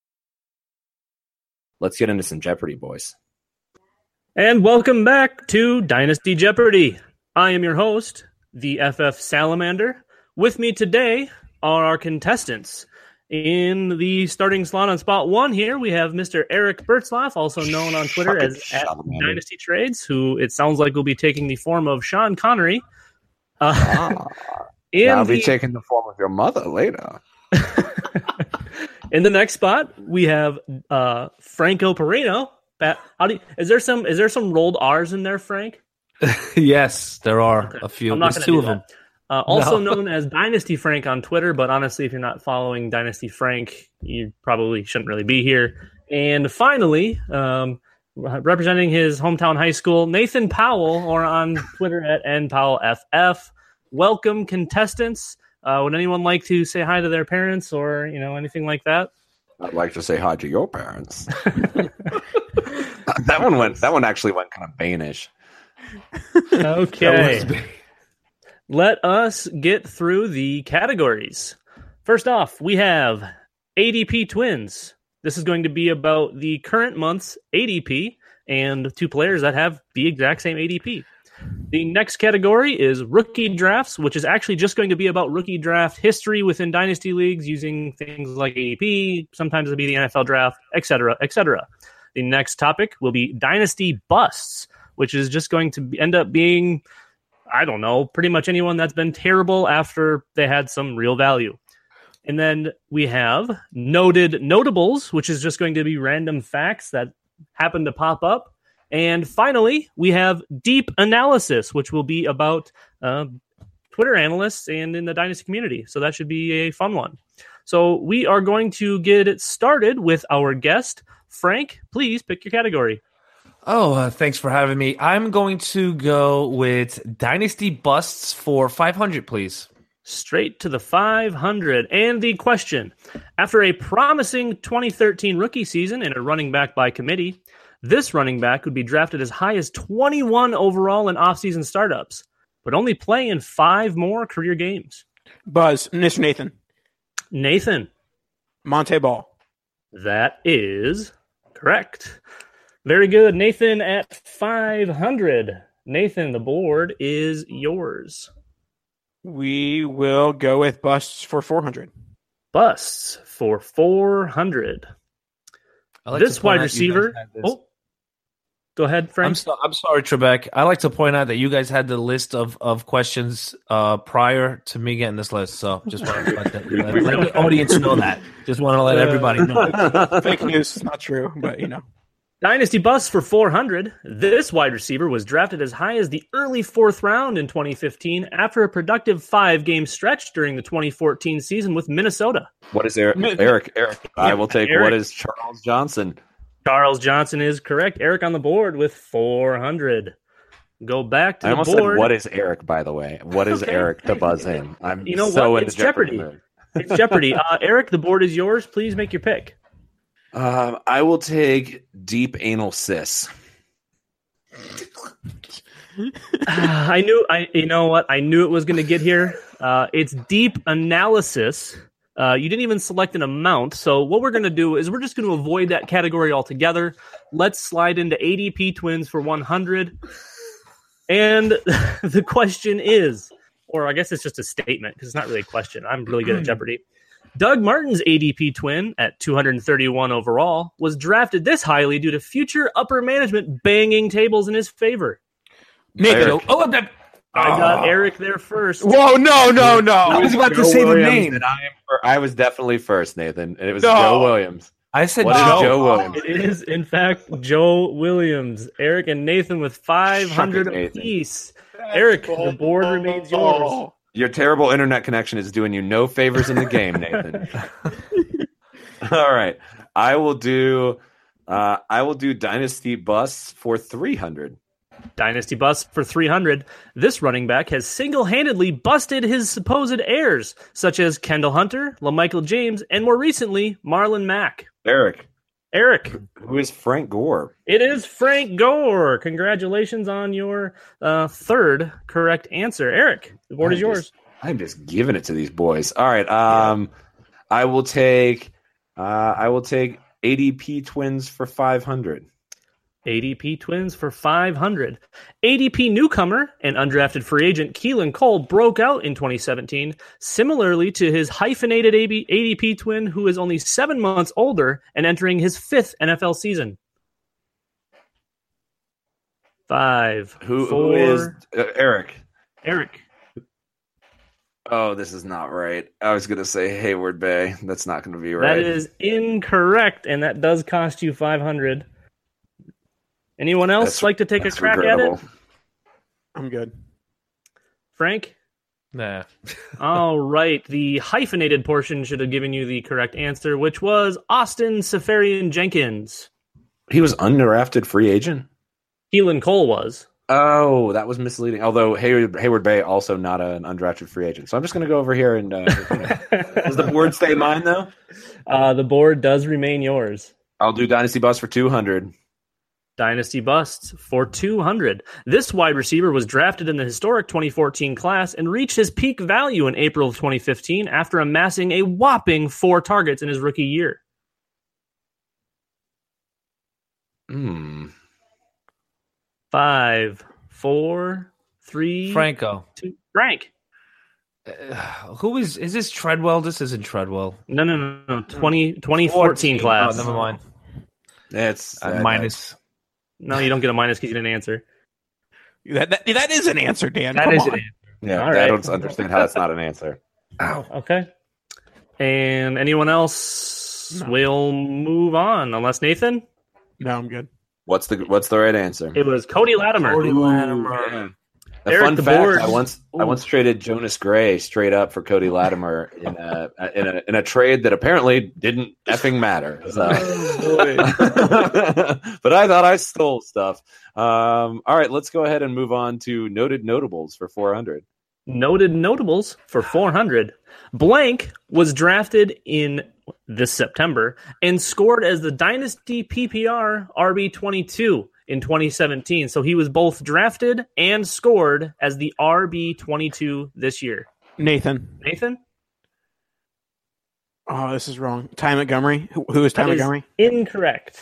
Let's get into some Jeopardy, boys. And welcome back to Dynasty Jeopardy. I am your host, the FF Salamander. With me today are our contestants. In the starting slot on spot 1 here, we have Mr. Eric Bertzlaff, also known on Twitter as @Dynasty Trades, who it sounds like will be taking the form of Sean Connery. I'll be taking the form of your mother later. In the next spot, we have Franco Perino. Is there some rolled R's in there, Frank? Yes, there are a few. I'm not There's 2 of them. Also known as Dynasty Frank on Twitter, but honestly, if you're not following Dynasty Frank, you probably shouldn't really be here. And finally, representing his hometown high school, Nathan Powell, or on Twitter @NPowellFF. Welcome, contestants. Would anyone like to say hi to their parents or anything like that? I'd like to say hi to your parents. That one actually went kind of Banish. Okay. Let us get through the categories. First off, we have ADP Twins. This is going to be about the current month's ADP and 2 players that have the exact same ADP. The next category is Rookie Drafts, which is actually just going to be about rookie draft history within Dynasty Leagues using things like ADP, sometimes it'll be the NFL Draft, etc., etc. The next topic will be Dynasty Busts, which is just going to end up being, I don't know, pretty much anyone that's been terrible after they had some real value. And then we have Noted Notables, which is just going to be random facts that happen to pop up. And finally, we have Deep Analysis, which will be about Twitter analysts and in the Dynasty community. So that should be a fun one. So we are going to get it started with our guest. Frank, please pick your category. Oh, thanks for having me. I'm going to go with Dynasty Busts for 500, please. Straight to the 500. And the question: after a promising 2013 rookie season and a running back by committee, this running back would be drafted as high as 21 overall in offseason startups, but only play in 5 more career games. Buzz, Mr. Nathan. Nathan. Monte Ball. That is correct. Very good. Nathan at 500. Nathan, the board is yours. We will go with busts for 400. Busts for 400. This wide receiver. Oh, go ahead, Frank. I'm sorry, Trebek. I like to point out that you guys had the list of questions prior to me getting this list. So just want to let the audience know that. Just want to let everybody know. Fake news is not true, but you know. Dynasty bust for 400. This wide receiver was drafted as high as the early 4th round in 2015 after a productive 5-game stretch during the 2014 season with Minnesota. What is Eric? I will take Eric. What is Charles Johnson? Charles Johnson is correct. Eric on the board with 400. Go back to I the almost board. said, what is Eric, by the way? What is Eric to buzz in? I'm It's Jeopardy. It's Jeopardy. Eric, the board is yours. Please make your pick. I will take deep anal cis. I knew it was going to get here. It's deep analysis. You didn't even select an amount. So what we're going to do is we're just going to avoid that category altogether. Let's slide into ADP twins for 100. And the question is, or I guess it's just a statement because it's not really a question. I'm really good at Jeopardy. Doug Martin's ADP twin at 231 overall was drafted this highly due to future upper management banging tables in his favor. Nathan. I got Eric there first. Whoa, no. I was about to say the name. I was definitely first, Nathan, and it was Joe Williams. I said What is Joe. Joe Williams? It is, in fact, Joe Williams. Eric and Nathan with 500 Suck it, Nathan. apiece. Eric, the board remains yours. Your terrible internet connection is doing you no favors in the game, Nathan. All right, I will do Dynasty Busts for 300. Dynasty bust for 300. This running back has single-handedly busted his supposed heirs, such as Kendall Hunter, LaMichael James, and more recently, Marlon Mack. Eric, who is Frank Gore? It is Frank Gore. Congratulations on your third correct answer. Eric, the board is yours. I'm just giving it to these boys. All right. I will take ADP twins for 500. ADP twins for 500. ADP newcomer and undrafted free agent Keelan Cole broke out in 2017, similarly to his hyphenated ADP twin who is only 7 months older and entering his 5th NFL season. 5. Who is Eric? Eric. Oh, this is not right. I was going to say Hayward Bay. That's not going to be right. That is incorrect, and that does cost you 500. Anyone else like to take a crack at it? I'm good. Frank? Nah. All right. The hyphenated portion should have given you the correct answer, which was Austin Safarian Jenkins. He was undrafted free agent? Keelan Cole was. Oh, that was misleading. Although Hayward Bay also not an undrafted free agent. So I'm just going to go over here and does the board stay mine, though? The board does remain yours. I'll do Dynasty Bust for 200. Dynasty busts for 200. This wide receiver was drafted in the historic 2014 class and reached his peak value in April of 2015 after amassing a whopping 4 targets in his rookie year. 5, 4, 3, Franco. 2. Frank. Who is this Treadwell? This isn't Treadwell. No. 2014 class. Oh, never mind. That's minus. No, you don't get a minus because you didn't answer. That is an answer, Dan. That Come is on. an answer. Yeah, All I right. don't understand how that's not an answer. Okay. And anyone else? No. We'll move on. Unless Nathan? No, I'm good. What's the right answer? It was Cody Latimer. Yeah. A Eric, fun the fact: board. I once traded Jonas Gray straight up for Cody Latimer in a trade that apparently didn't effing matter. So. But I thought I stole stuff. All right, let's go ahead and move on to noted notables for 400. Noted notables for 400. Blank was drafted in this September and scored as the Dynasty PPR RB22 in 2017. So he was both drafted and scored as the RB22 this year. Nathan. Oh, this is wrong. Ty Montgomery. Who is Ty Montgomery? Incorrect.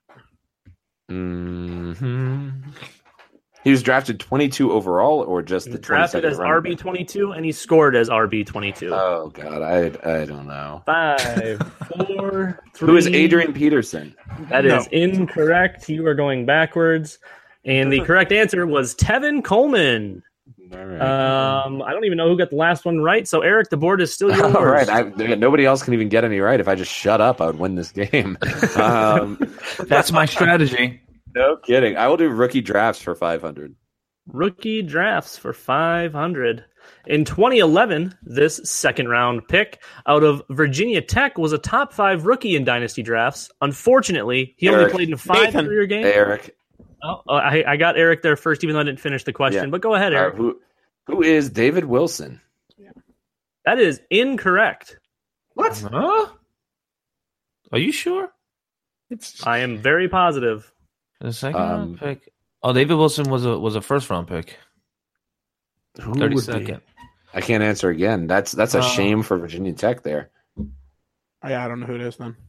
Mm-hmm. He was drafted 22 overall, or just the drafted as RB22, and he scored as RB22. Oh God, I don't know. 5, 4, 3. Who is Adrian Peterson? That is incorrect. You are going backwards, and the correct answer was Tevin Coleman. All right. I don't even know who got the last one right. So Eric, the board is still yours. All right. Nobody else can even get any right. If I just shut up, I would win this game. That's my strategy. No kidding. I will do rookie drafts for 500. Rookie drafts for 500. In 2011, this second round pick out of Virginia Tech was a top 5 rookie in dynasty drafts. Unfortunately, he only played in 5 career games. Hey, Eric. I got Eric there first, even though I didn't finish the question. Yeah. But go ahead, Eric. Who is David Wilson? That is incorrect. What? Huh? Are you sure? I am very positive. The second round pick. Oh, David Wilson was a first round pick. 32nd. I can't answer again. That's a shame for Virginia Tech there. I don't know who it is then.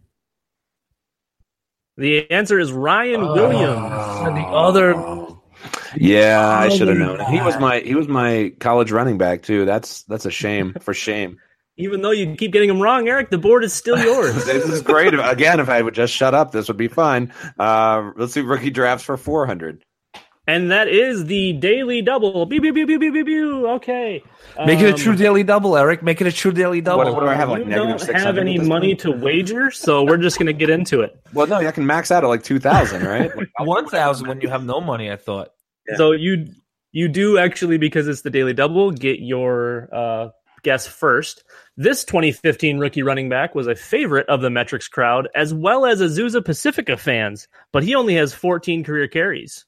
The answer is Ryan Williams. The other. Yeah, I should have known. He was my college running back too. That's a shame for shame. Even though you keep getting them wrong, Eric, the board is still yours. This is great. Again, if I would just shut up, this would be fine. Let's do rookie drafts for 400. And that is the daily double. Beep, beep, beep, beep, beep, beep, beep. Okay. Make it a true daily double, Eric. Make it a true daily double. What do I have? Like you don't have any money to wager, so we're just going to get into it. Well, no, I can max out at like 2,000, right? Like 1,000 when you have no money, I thought. Yeah. So you do actually, because it's the daily double, get your guess first. This 2015 rookie running back was a favorite of the Metrics crowd, as well as Azusa Pacifica fans, but he only has 14 career carries.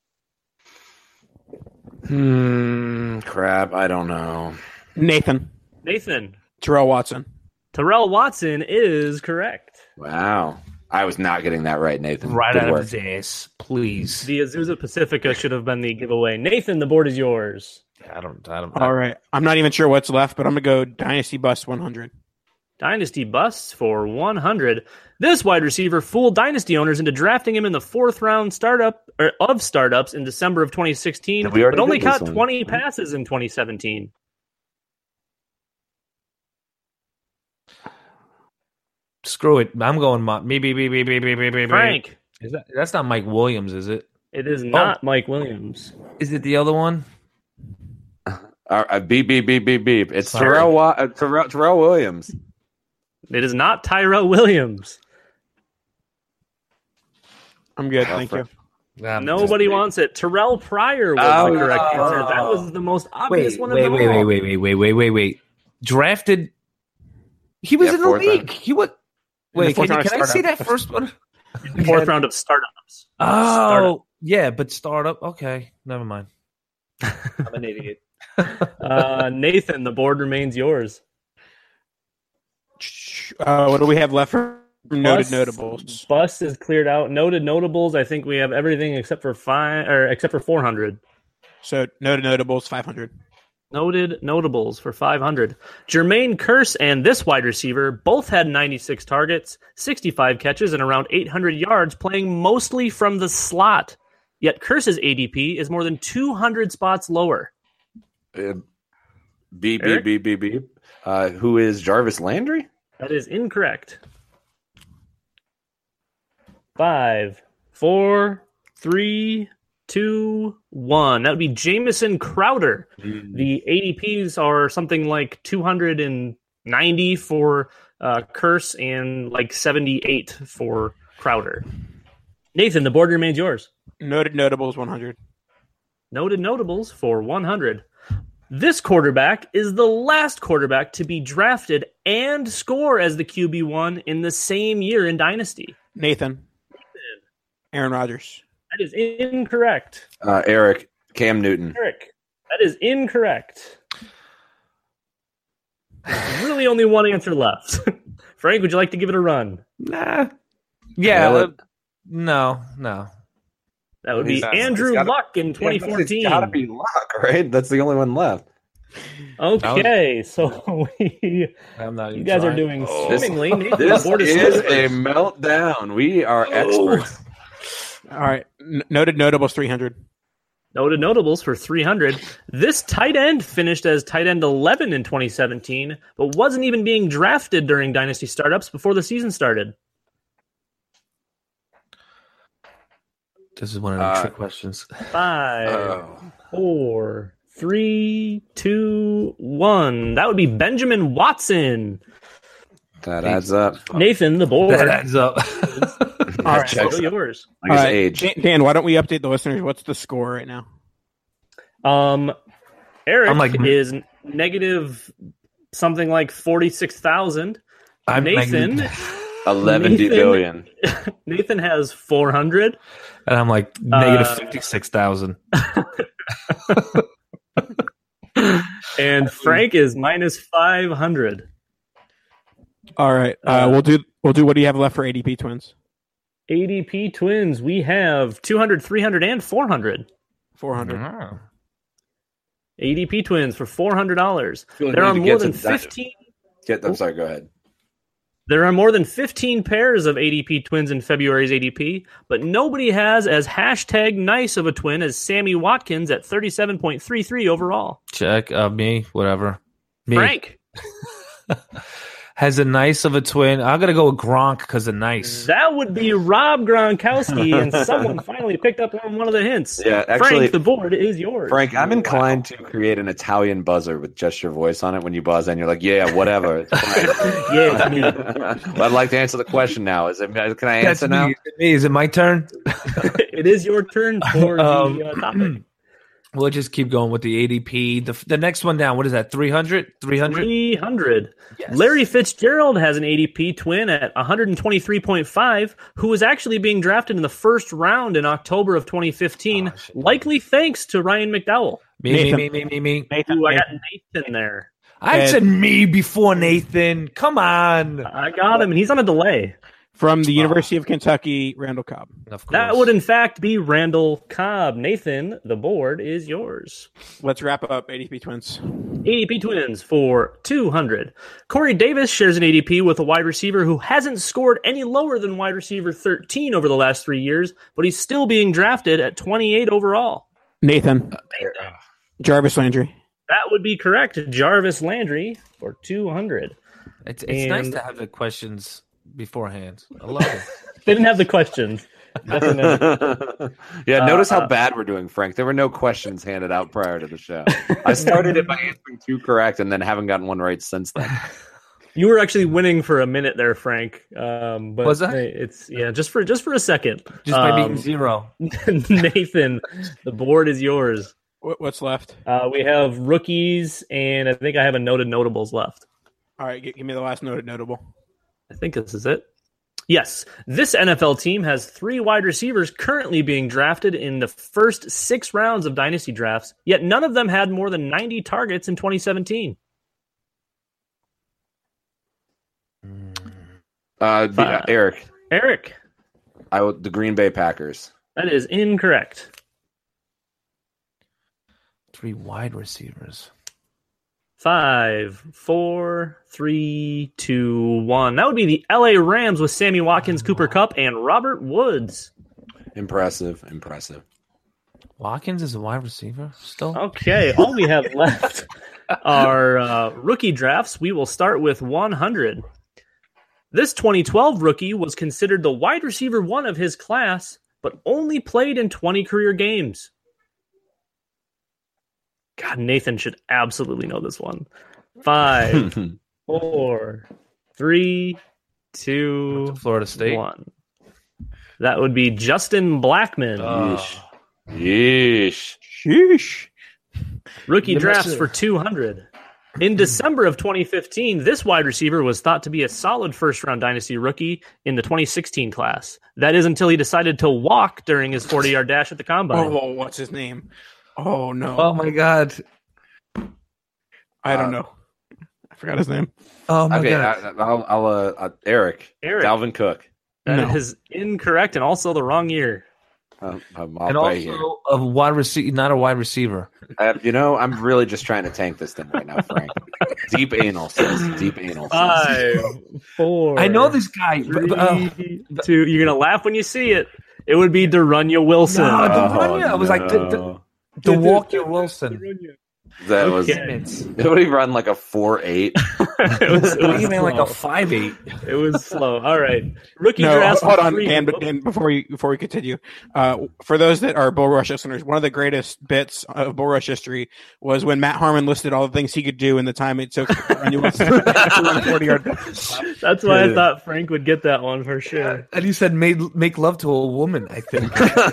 Crap. I don't know. Nathan. Terrell Watson. Terrell Watson is correct. Wow. I was not getting that right, Nathan. Right out of his ass, please. The Azusa Pacifica should have been the giveaway. Nathan, the board is yours. I don't. All right. I'm not even sure what's left, but I'm going to go Dynasty Bust 100. Dynasty Busts for 100. This wide receiver fooled Dynasty owners into drafting him in the 4th round startups in December of 2016, but only caught 20 passes in 2017. Screw it. I'm going Frank. That's not Mike Williams, is it? It is not Mike Williams. Is it the other one? Beep. It's Terrell Williams. It is not Tyrell Williams. I'm good. Thank you. Nobody wants it. Terrell Pryor was the correct answer. That was the most obvious one of them all. Wait. Drafted. He was in the league. He was. Wait, can I see that first one? 4th round of startups. Yeah, but startup. Okay, never mind. I'm an idiot. Nathan, the board remains yours. What do we have left for noted notables? Bust is cleared out. Noted notables. I think we have everything except for 400. So noted notables 500. Noted notables for 500. Jermaine Kearse and this wide receiver both had 96 targets, 65 catches, and around 800 yards, playing mostly from the slot. Yet Kearse's ADP is more than 200 spots lower. Beep. Who is Jarvis Landry? That is incorrect. 5, 4, 3, 2, 1. That would be Jamison Crowder. The ADPs are something like 290 for Kearse and like 78 for Crowder. Nathan, the board remains yours. Noted notables 100. Noted notables for 100. This quarterback is the last quarterback to be drafted and score as the QB1 in the same year in Dynasty. Nathan. Aaron Rodgers. That is incorrect. Eric. Cam Newton. Eric. That is incorrect. There's really only one answer left. Frank, would you like to give it a run? Nah. Yeah. No. That would be Andrew Luck in 2014. It's got to be Luck, right? That's the only one left. Okay, so you guys are doing swimmingly. This is a meltdown. We are experts. All right. Noted notables 300. Noted notables for 300. This tight end finished as tight end 11 in 2017, but wasn't even being drafted during Dynasty startups before the season started. This is one of the trick questions. 5, 4, 3, 2, 1. That would be Benjamin Watson. That adds up. Nathan, the board. That adds up. All right, so yours. Like his age. Dan, why don't we update the listeners? What's the score right now? Eric is negative something like 46,000. Nathan 11 billion. Nathan has 400. And I'm like negative 56,000. And Frank is minus 500. All right. We'll do what do you have left for ADP Twins? ADP Twins, we have 200, 300, and 400. 400. Oh. ADP Twins for $400. There are more than 15. I'm sorry, go ahead. There are more than 15 pairs of ADP Twins in February's ADP, but nobody has as hashtag nice of a twin as Sammy Watkins at 37.33 overall. Check. Me. Whatever. Me. Frank. Has a nice of a twin. I'm going to go with Gronk because of nice. That would be Rob Gronkowski, and someone finally picked up on one of the hints. Yeah, actually, Frank, the board is yours. Frank, I'm inclined to create an Italian buzzer with just your voice on it when you buzz, and you're like, yeah, whatever. It's fine. Yeah, it's me. Well, I'd like to answer the question now. Can I answer now? Is it my turn? It is your turn for the topic. We'll just keep going with the ADP. The next one down, what is that, 300? 300. Yes. Larry Fitzgerald has an ADP twin at 123.5, who was actually being drafted in the first round in October of 2015, likely thanks to Ryan McDowell. Me. Ooh, I got Nathan there. I said me before Nathan. Come on. I got him, and he's on a delay. From the University of Kentucky, Randall Cobb. Of course. That would, in fact, be Randall Cobb. Nathan, the board is yours. Let's wrap up ADP Twins. ADP Twins for 200. Corey Davis shares an ADP with a wide receiver who hasn't scored any lower than wide receiver 13 over the last 3 years, but he's still being drafted at 28 overall. Nathan. Jarvis Landry. That would be correct. Jarvis Landry for 200. It's nice to have the questions beforehand. I love it. They didn't have the questions. Yeah, notice how bad we're doing, Frank. There were no questions handed out prior to the show. I started it by answering 2 correct and then haven't gotten one right since then. You were actually winning for a minute there, Frank. But was that? It's just for a second. Just by being 0. Nathan, the board is yours. What's left? We have rookies, and I think I have a noted notables left. All right, give me the last noted notable. I think this is it. Yes, this NFL team has 3 wide receivers currently being drafted in the first 6 rounds of dynasty drafts, yet none of them had more than 90 targets in 2017. Eric. The Green Bay Packers. That is incorrect. 3 wide receivers. 5, 4, 3, 2, 1. That would be the LA Rams with Sammy Watkins, Cooper Kupp, and Robert Woods. Impressive. Watkins is a wide receiver still? Okay, all we have left are rookie drafts. We will start with 100. This 2012 rookie was considered the wide receiver 1 of his class, but only played in 20 career games. God, Nathan should absolutely know this one. 5, 4, 3, 2, Florida State. 1. That would be Justin Blackmon. Yeesh. Sheesh. Rookie You drafts must- for 200. In December of 2015, this wide receiver was thought to be a solid first-round dynasty rookie in the 2016 class. That is until he decided to walk during his 40-yard dash at the combine. Oh, what's his name? Oh no, Oh my god. I don't know. I forgot his name. Oh my Okay, god. I'll Eric. Eric. Dalvin Cook. That is incorrect and also the wrong year. I'll And buy here. also a wide receiver, not a wide receiver. I'm really just trying to tank this thing right now, Frank. Deep anal says. Deep anal says. 5, 4. I know this guy. 3, 2. You're gonna laugh when you see it. It would be Darunya Wilson. No, Darunya. I was like, no. the Walker Wilson. That was. Okay. Would he run like a 4.8? it was Even like a slow. 5'8". It was slow. All right. Rookie No, drafts. hold for on, 3. Dan. But Dan, before we continue, for those that are Bull Rush listeners, one of the greatest bits of Bull Rush history was when Matt Harmon listed all the things he could do in the time it took to run 40-yard. That's why I thought Frank would get that one for sure. And he said, make love to a woman, I think.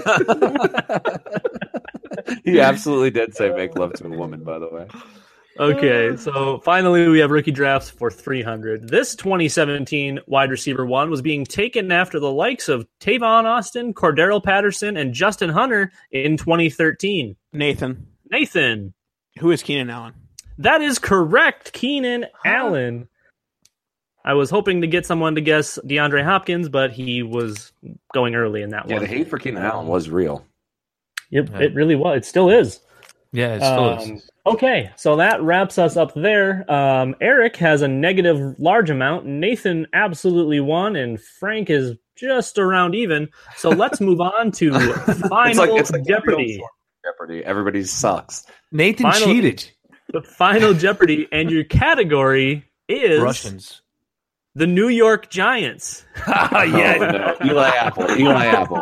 He absolutely did say make love to a woman, by the way. Okay, so finally we have rookie drafts for 300. This 2017 wide receiver one was being taken after the likes of Tavon Austin, Cordero Patterson, and Justin Hunter in 2013. Nathan, Who is Keenan Allen? That is correct, Keenan Allen. I was hoping to get someone to guess DeAndre Hopkins, but he was going early in that Yeah, one. the hate for Keenan Allen was real. Yep, it really was. It still is. Yeah, it still is. Okay, so that wraps us up there. Eric has a negative large amount. Nathan absolutely won, and Frank is just around even. So let's move on to Final it's like Jeopardy. Jeopardy. Everybody sucks. Nathan cheated. The Final Jeopardy, and your category is Russians. the New York Giants. Yeah, no. Eli Apple.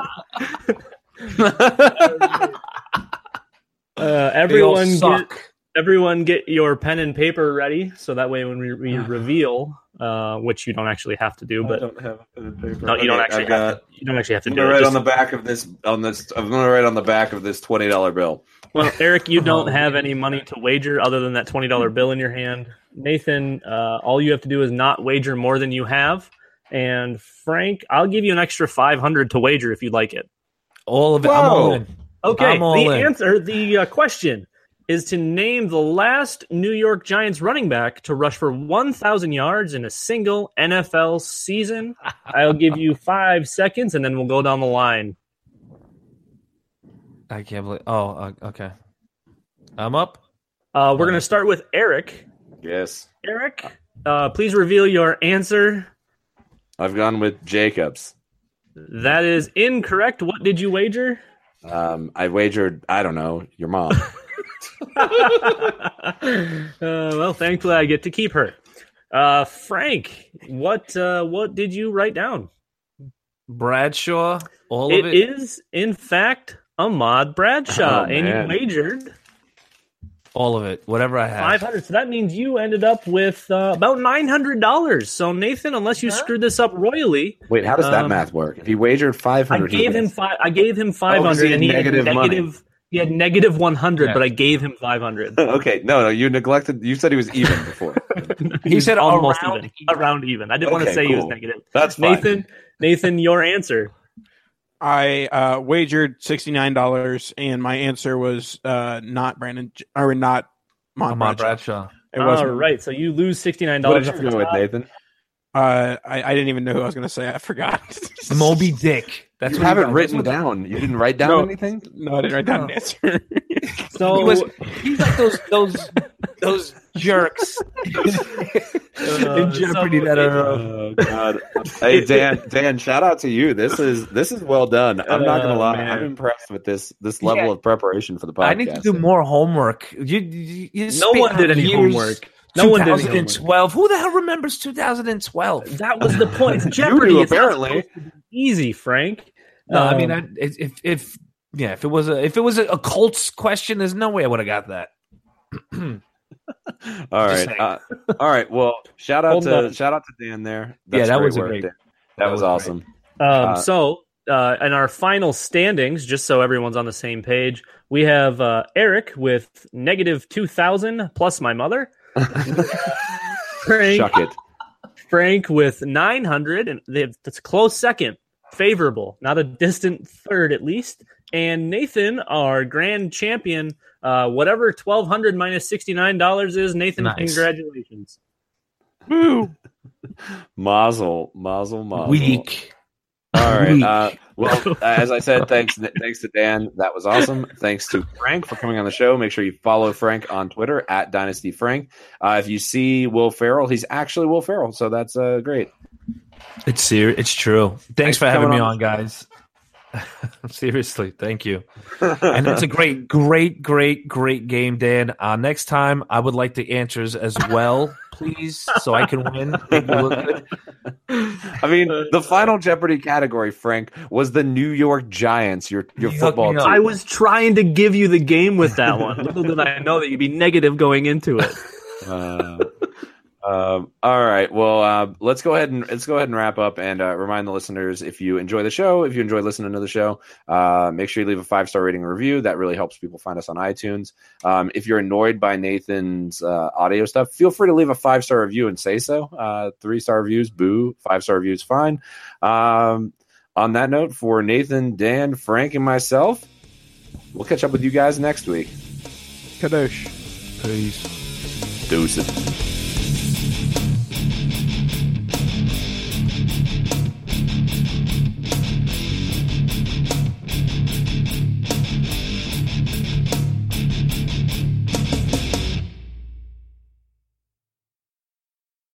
Everyone get your pen and paper ready, so that way when we reveal, which you don't actually have to do, but I don't have a pen and paper. no, you don't actually have to I'm do gonna it. write Just- on the back of this. I'm gonna write on the back of this $20 bill. Well, Eric, you don't have any money to wager other than that $20 bill in your hand. Nathan, all you have to do is not wager more than you have. And Frank, I'll give you an extra $500 to wager if you'd like it. All of it. I'm all in. Okay, I'm all in. the question is to name the last New York Giants running back to rush for 1,000 yards in a single NFL season. I'll give you 5 seconds, and then we'll go down the line. I can't believe. Oh, okay. I'm up. We're going to start with Eric. Yes, Eric, please reveal your answer. I've gone with Jacobs. That is incorrect. What did you wager? I wagered. I don't know. Your mom. Well, thankfully I get to keep her. Frank, what did you write down? Bradshaw. All of it. It is, in fact, Ahmad Bradshaw, Oh, and man. you wagered All of it. Whatever I have. $500. So that means you ended up with about $900. So Nathan, unless you screwed this up royally, Wait, how does that math work? If he wagered 500, I gave him 500, he had and he negative had money. negative. He had negative 100, Yeah. but I gave him 500. Okay, no, you neglected. You said he was even before. He said almost around even. Around even. I didn't want to Okay, say he was cool. negative. That's fine. Nathan, your answer. I wagered $69, and my answer was not Brandon or not Ahmad Bradshaw. Bradshaw. It was All right, so you lose $69. What did off you the go with, top. Nathan? I didn't even know who I was going to say. I forgot. Moby Dick. That's You what have he it got. written down. You didn't write down No. anything? No, I didn't write down an answer. So He's like those jerks in Jeopardy that are. Oh God! Hey Dan, shout out to you. This is well done. I'm not gonna lie. man. I'm impressed with this level of preparation for the podcast. I need to do more homework. You no spit one did out any years. homework. No one did any homework. 2012. Who the hell remembers 2012? That was the point. It's Jeopardy. do, It's not apparently. supposed to be easy, Frank. No, I mean, if it was a Colts question, there's no way I would have got that. All Just right. All right. Well, shout out Hold to on. Dan there. Yeah, that great was a work, great- Dan. that That was was awesome. So in our final standings, just so everyone's on the same page, we have Eric with negative 2,000 plus my mother. Frank with 900, and that's a close second. Favorable, not a distant third at least. And Nathan, our grand champion, whatever $1,200 minus $69 is, Nathan, nice. Congratulations. Woo! Mazel. Weak. All right. Well, as I said, thanks to Dan. That was awesome. Thanks to Frank for coming on the show. Make sure you follow Frank on Twitter at DynastyFrank. If you see Will Ferrell, he's actually Will Ferrell, so that's great. It's true. Thanks for having me on, guys. Seriously, thank you. And it's a great game, Dan. Next time, I would like the answers as well, please, so I can win. I mean, the final Jeopardy category, Frank, was the New York Giants, your football team. I was trying to give you the game with that one. Little did I know that you'd be negative going into it. All right. Well, let's go ahead and wrap up and remind the listeners, if you enjoy the show, if you enjoy listening to the show, make sure you leave a 5-star rating and review. That really helps people find us on iTunes. If you're annoyed by Nathan's audio stuff, feel free to leave a 5-star review and say so. 3-star reviews, boo. 5-star reviews, fine. On that note, for Nathan, Dan, Frank, and myself, we'll catch up with you guys next week. Kadosh. Peace. Deuces.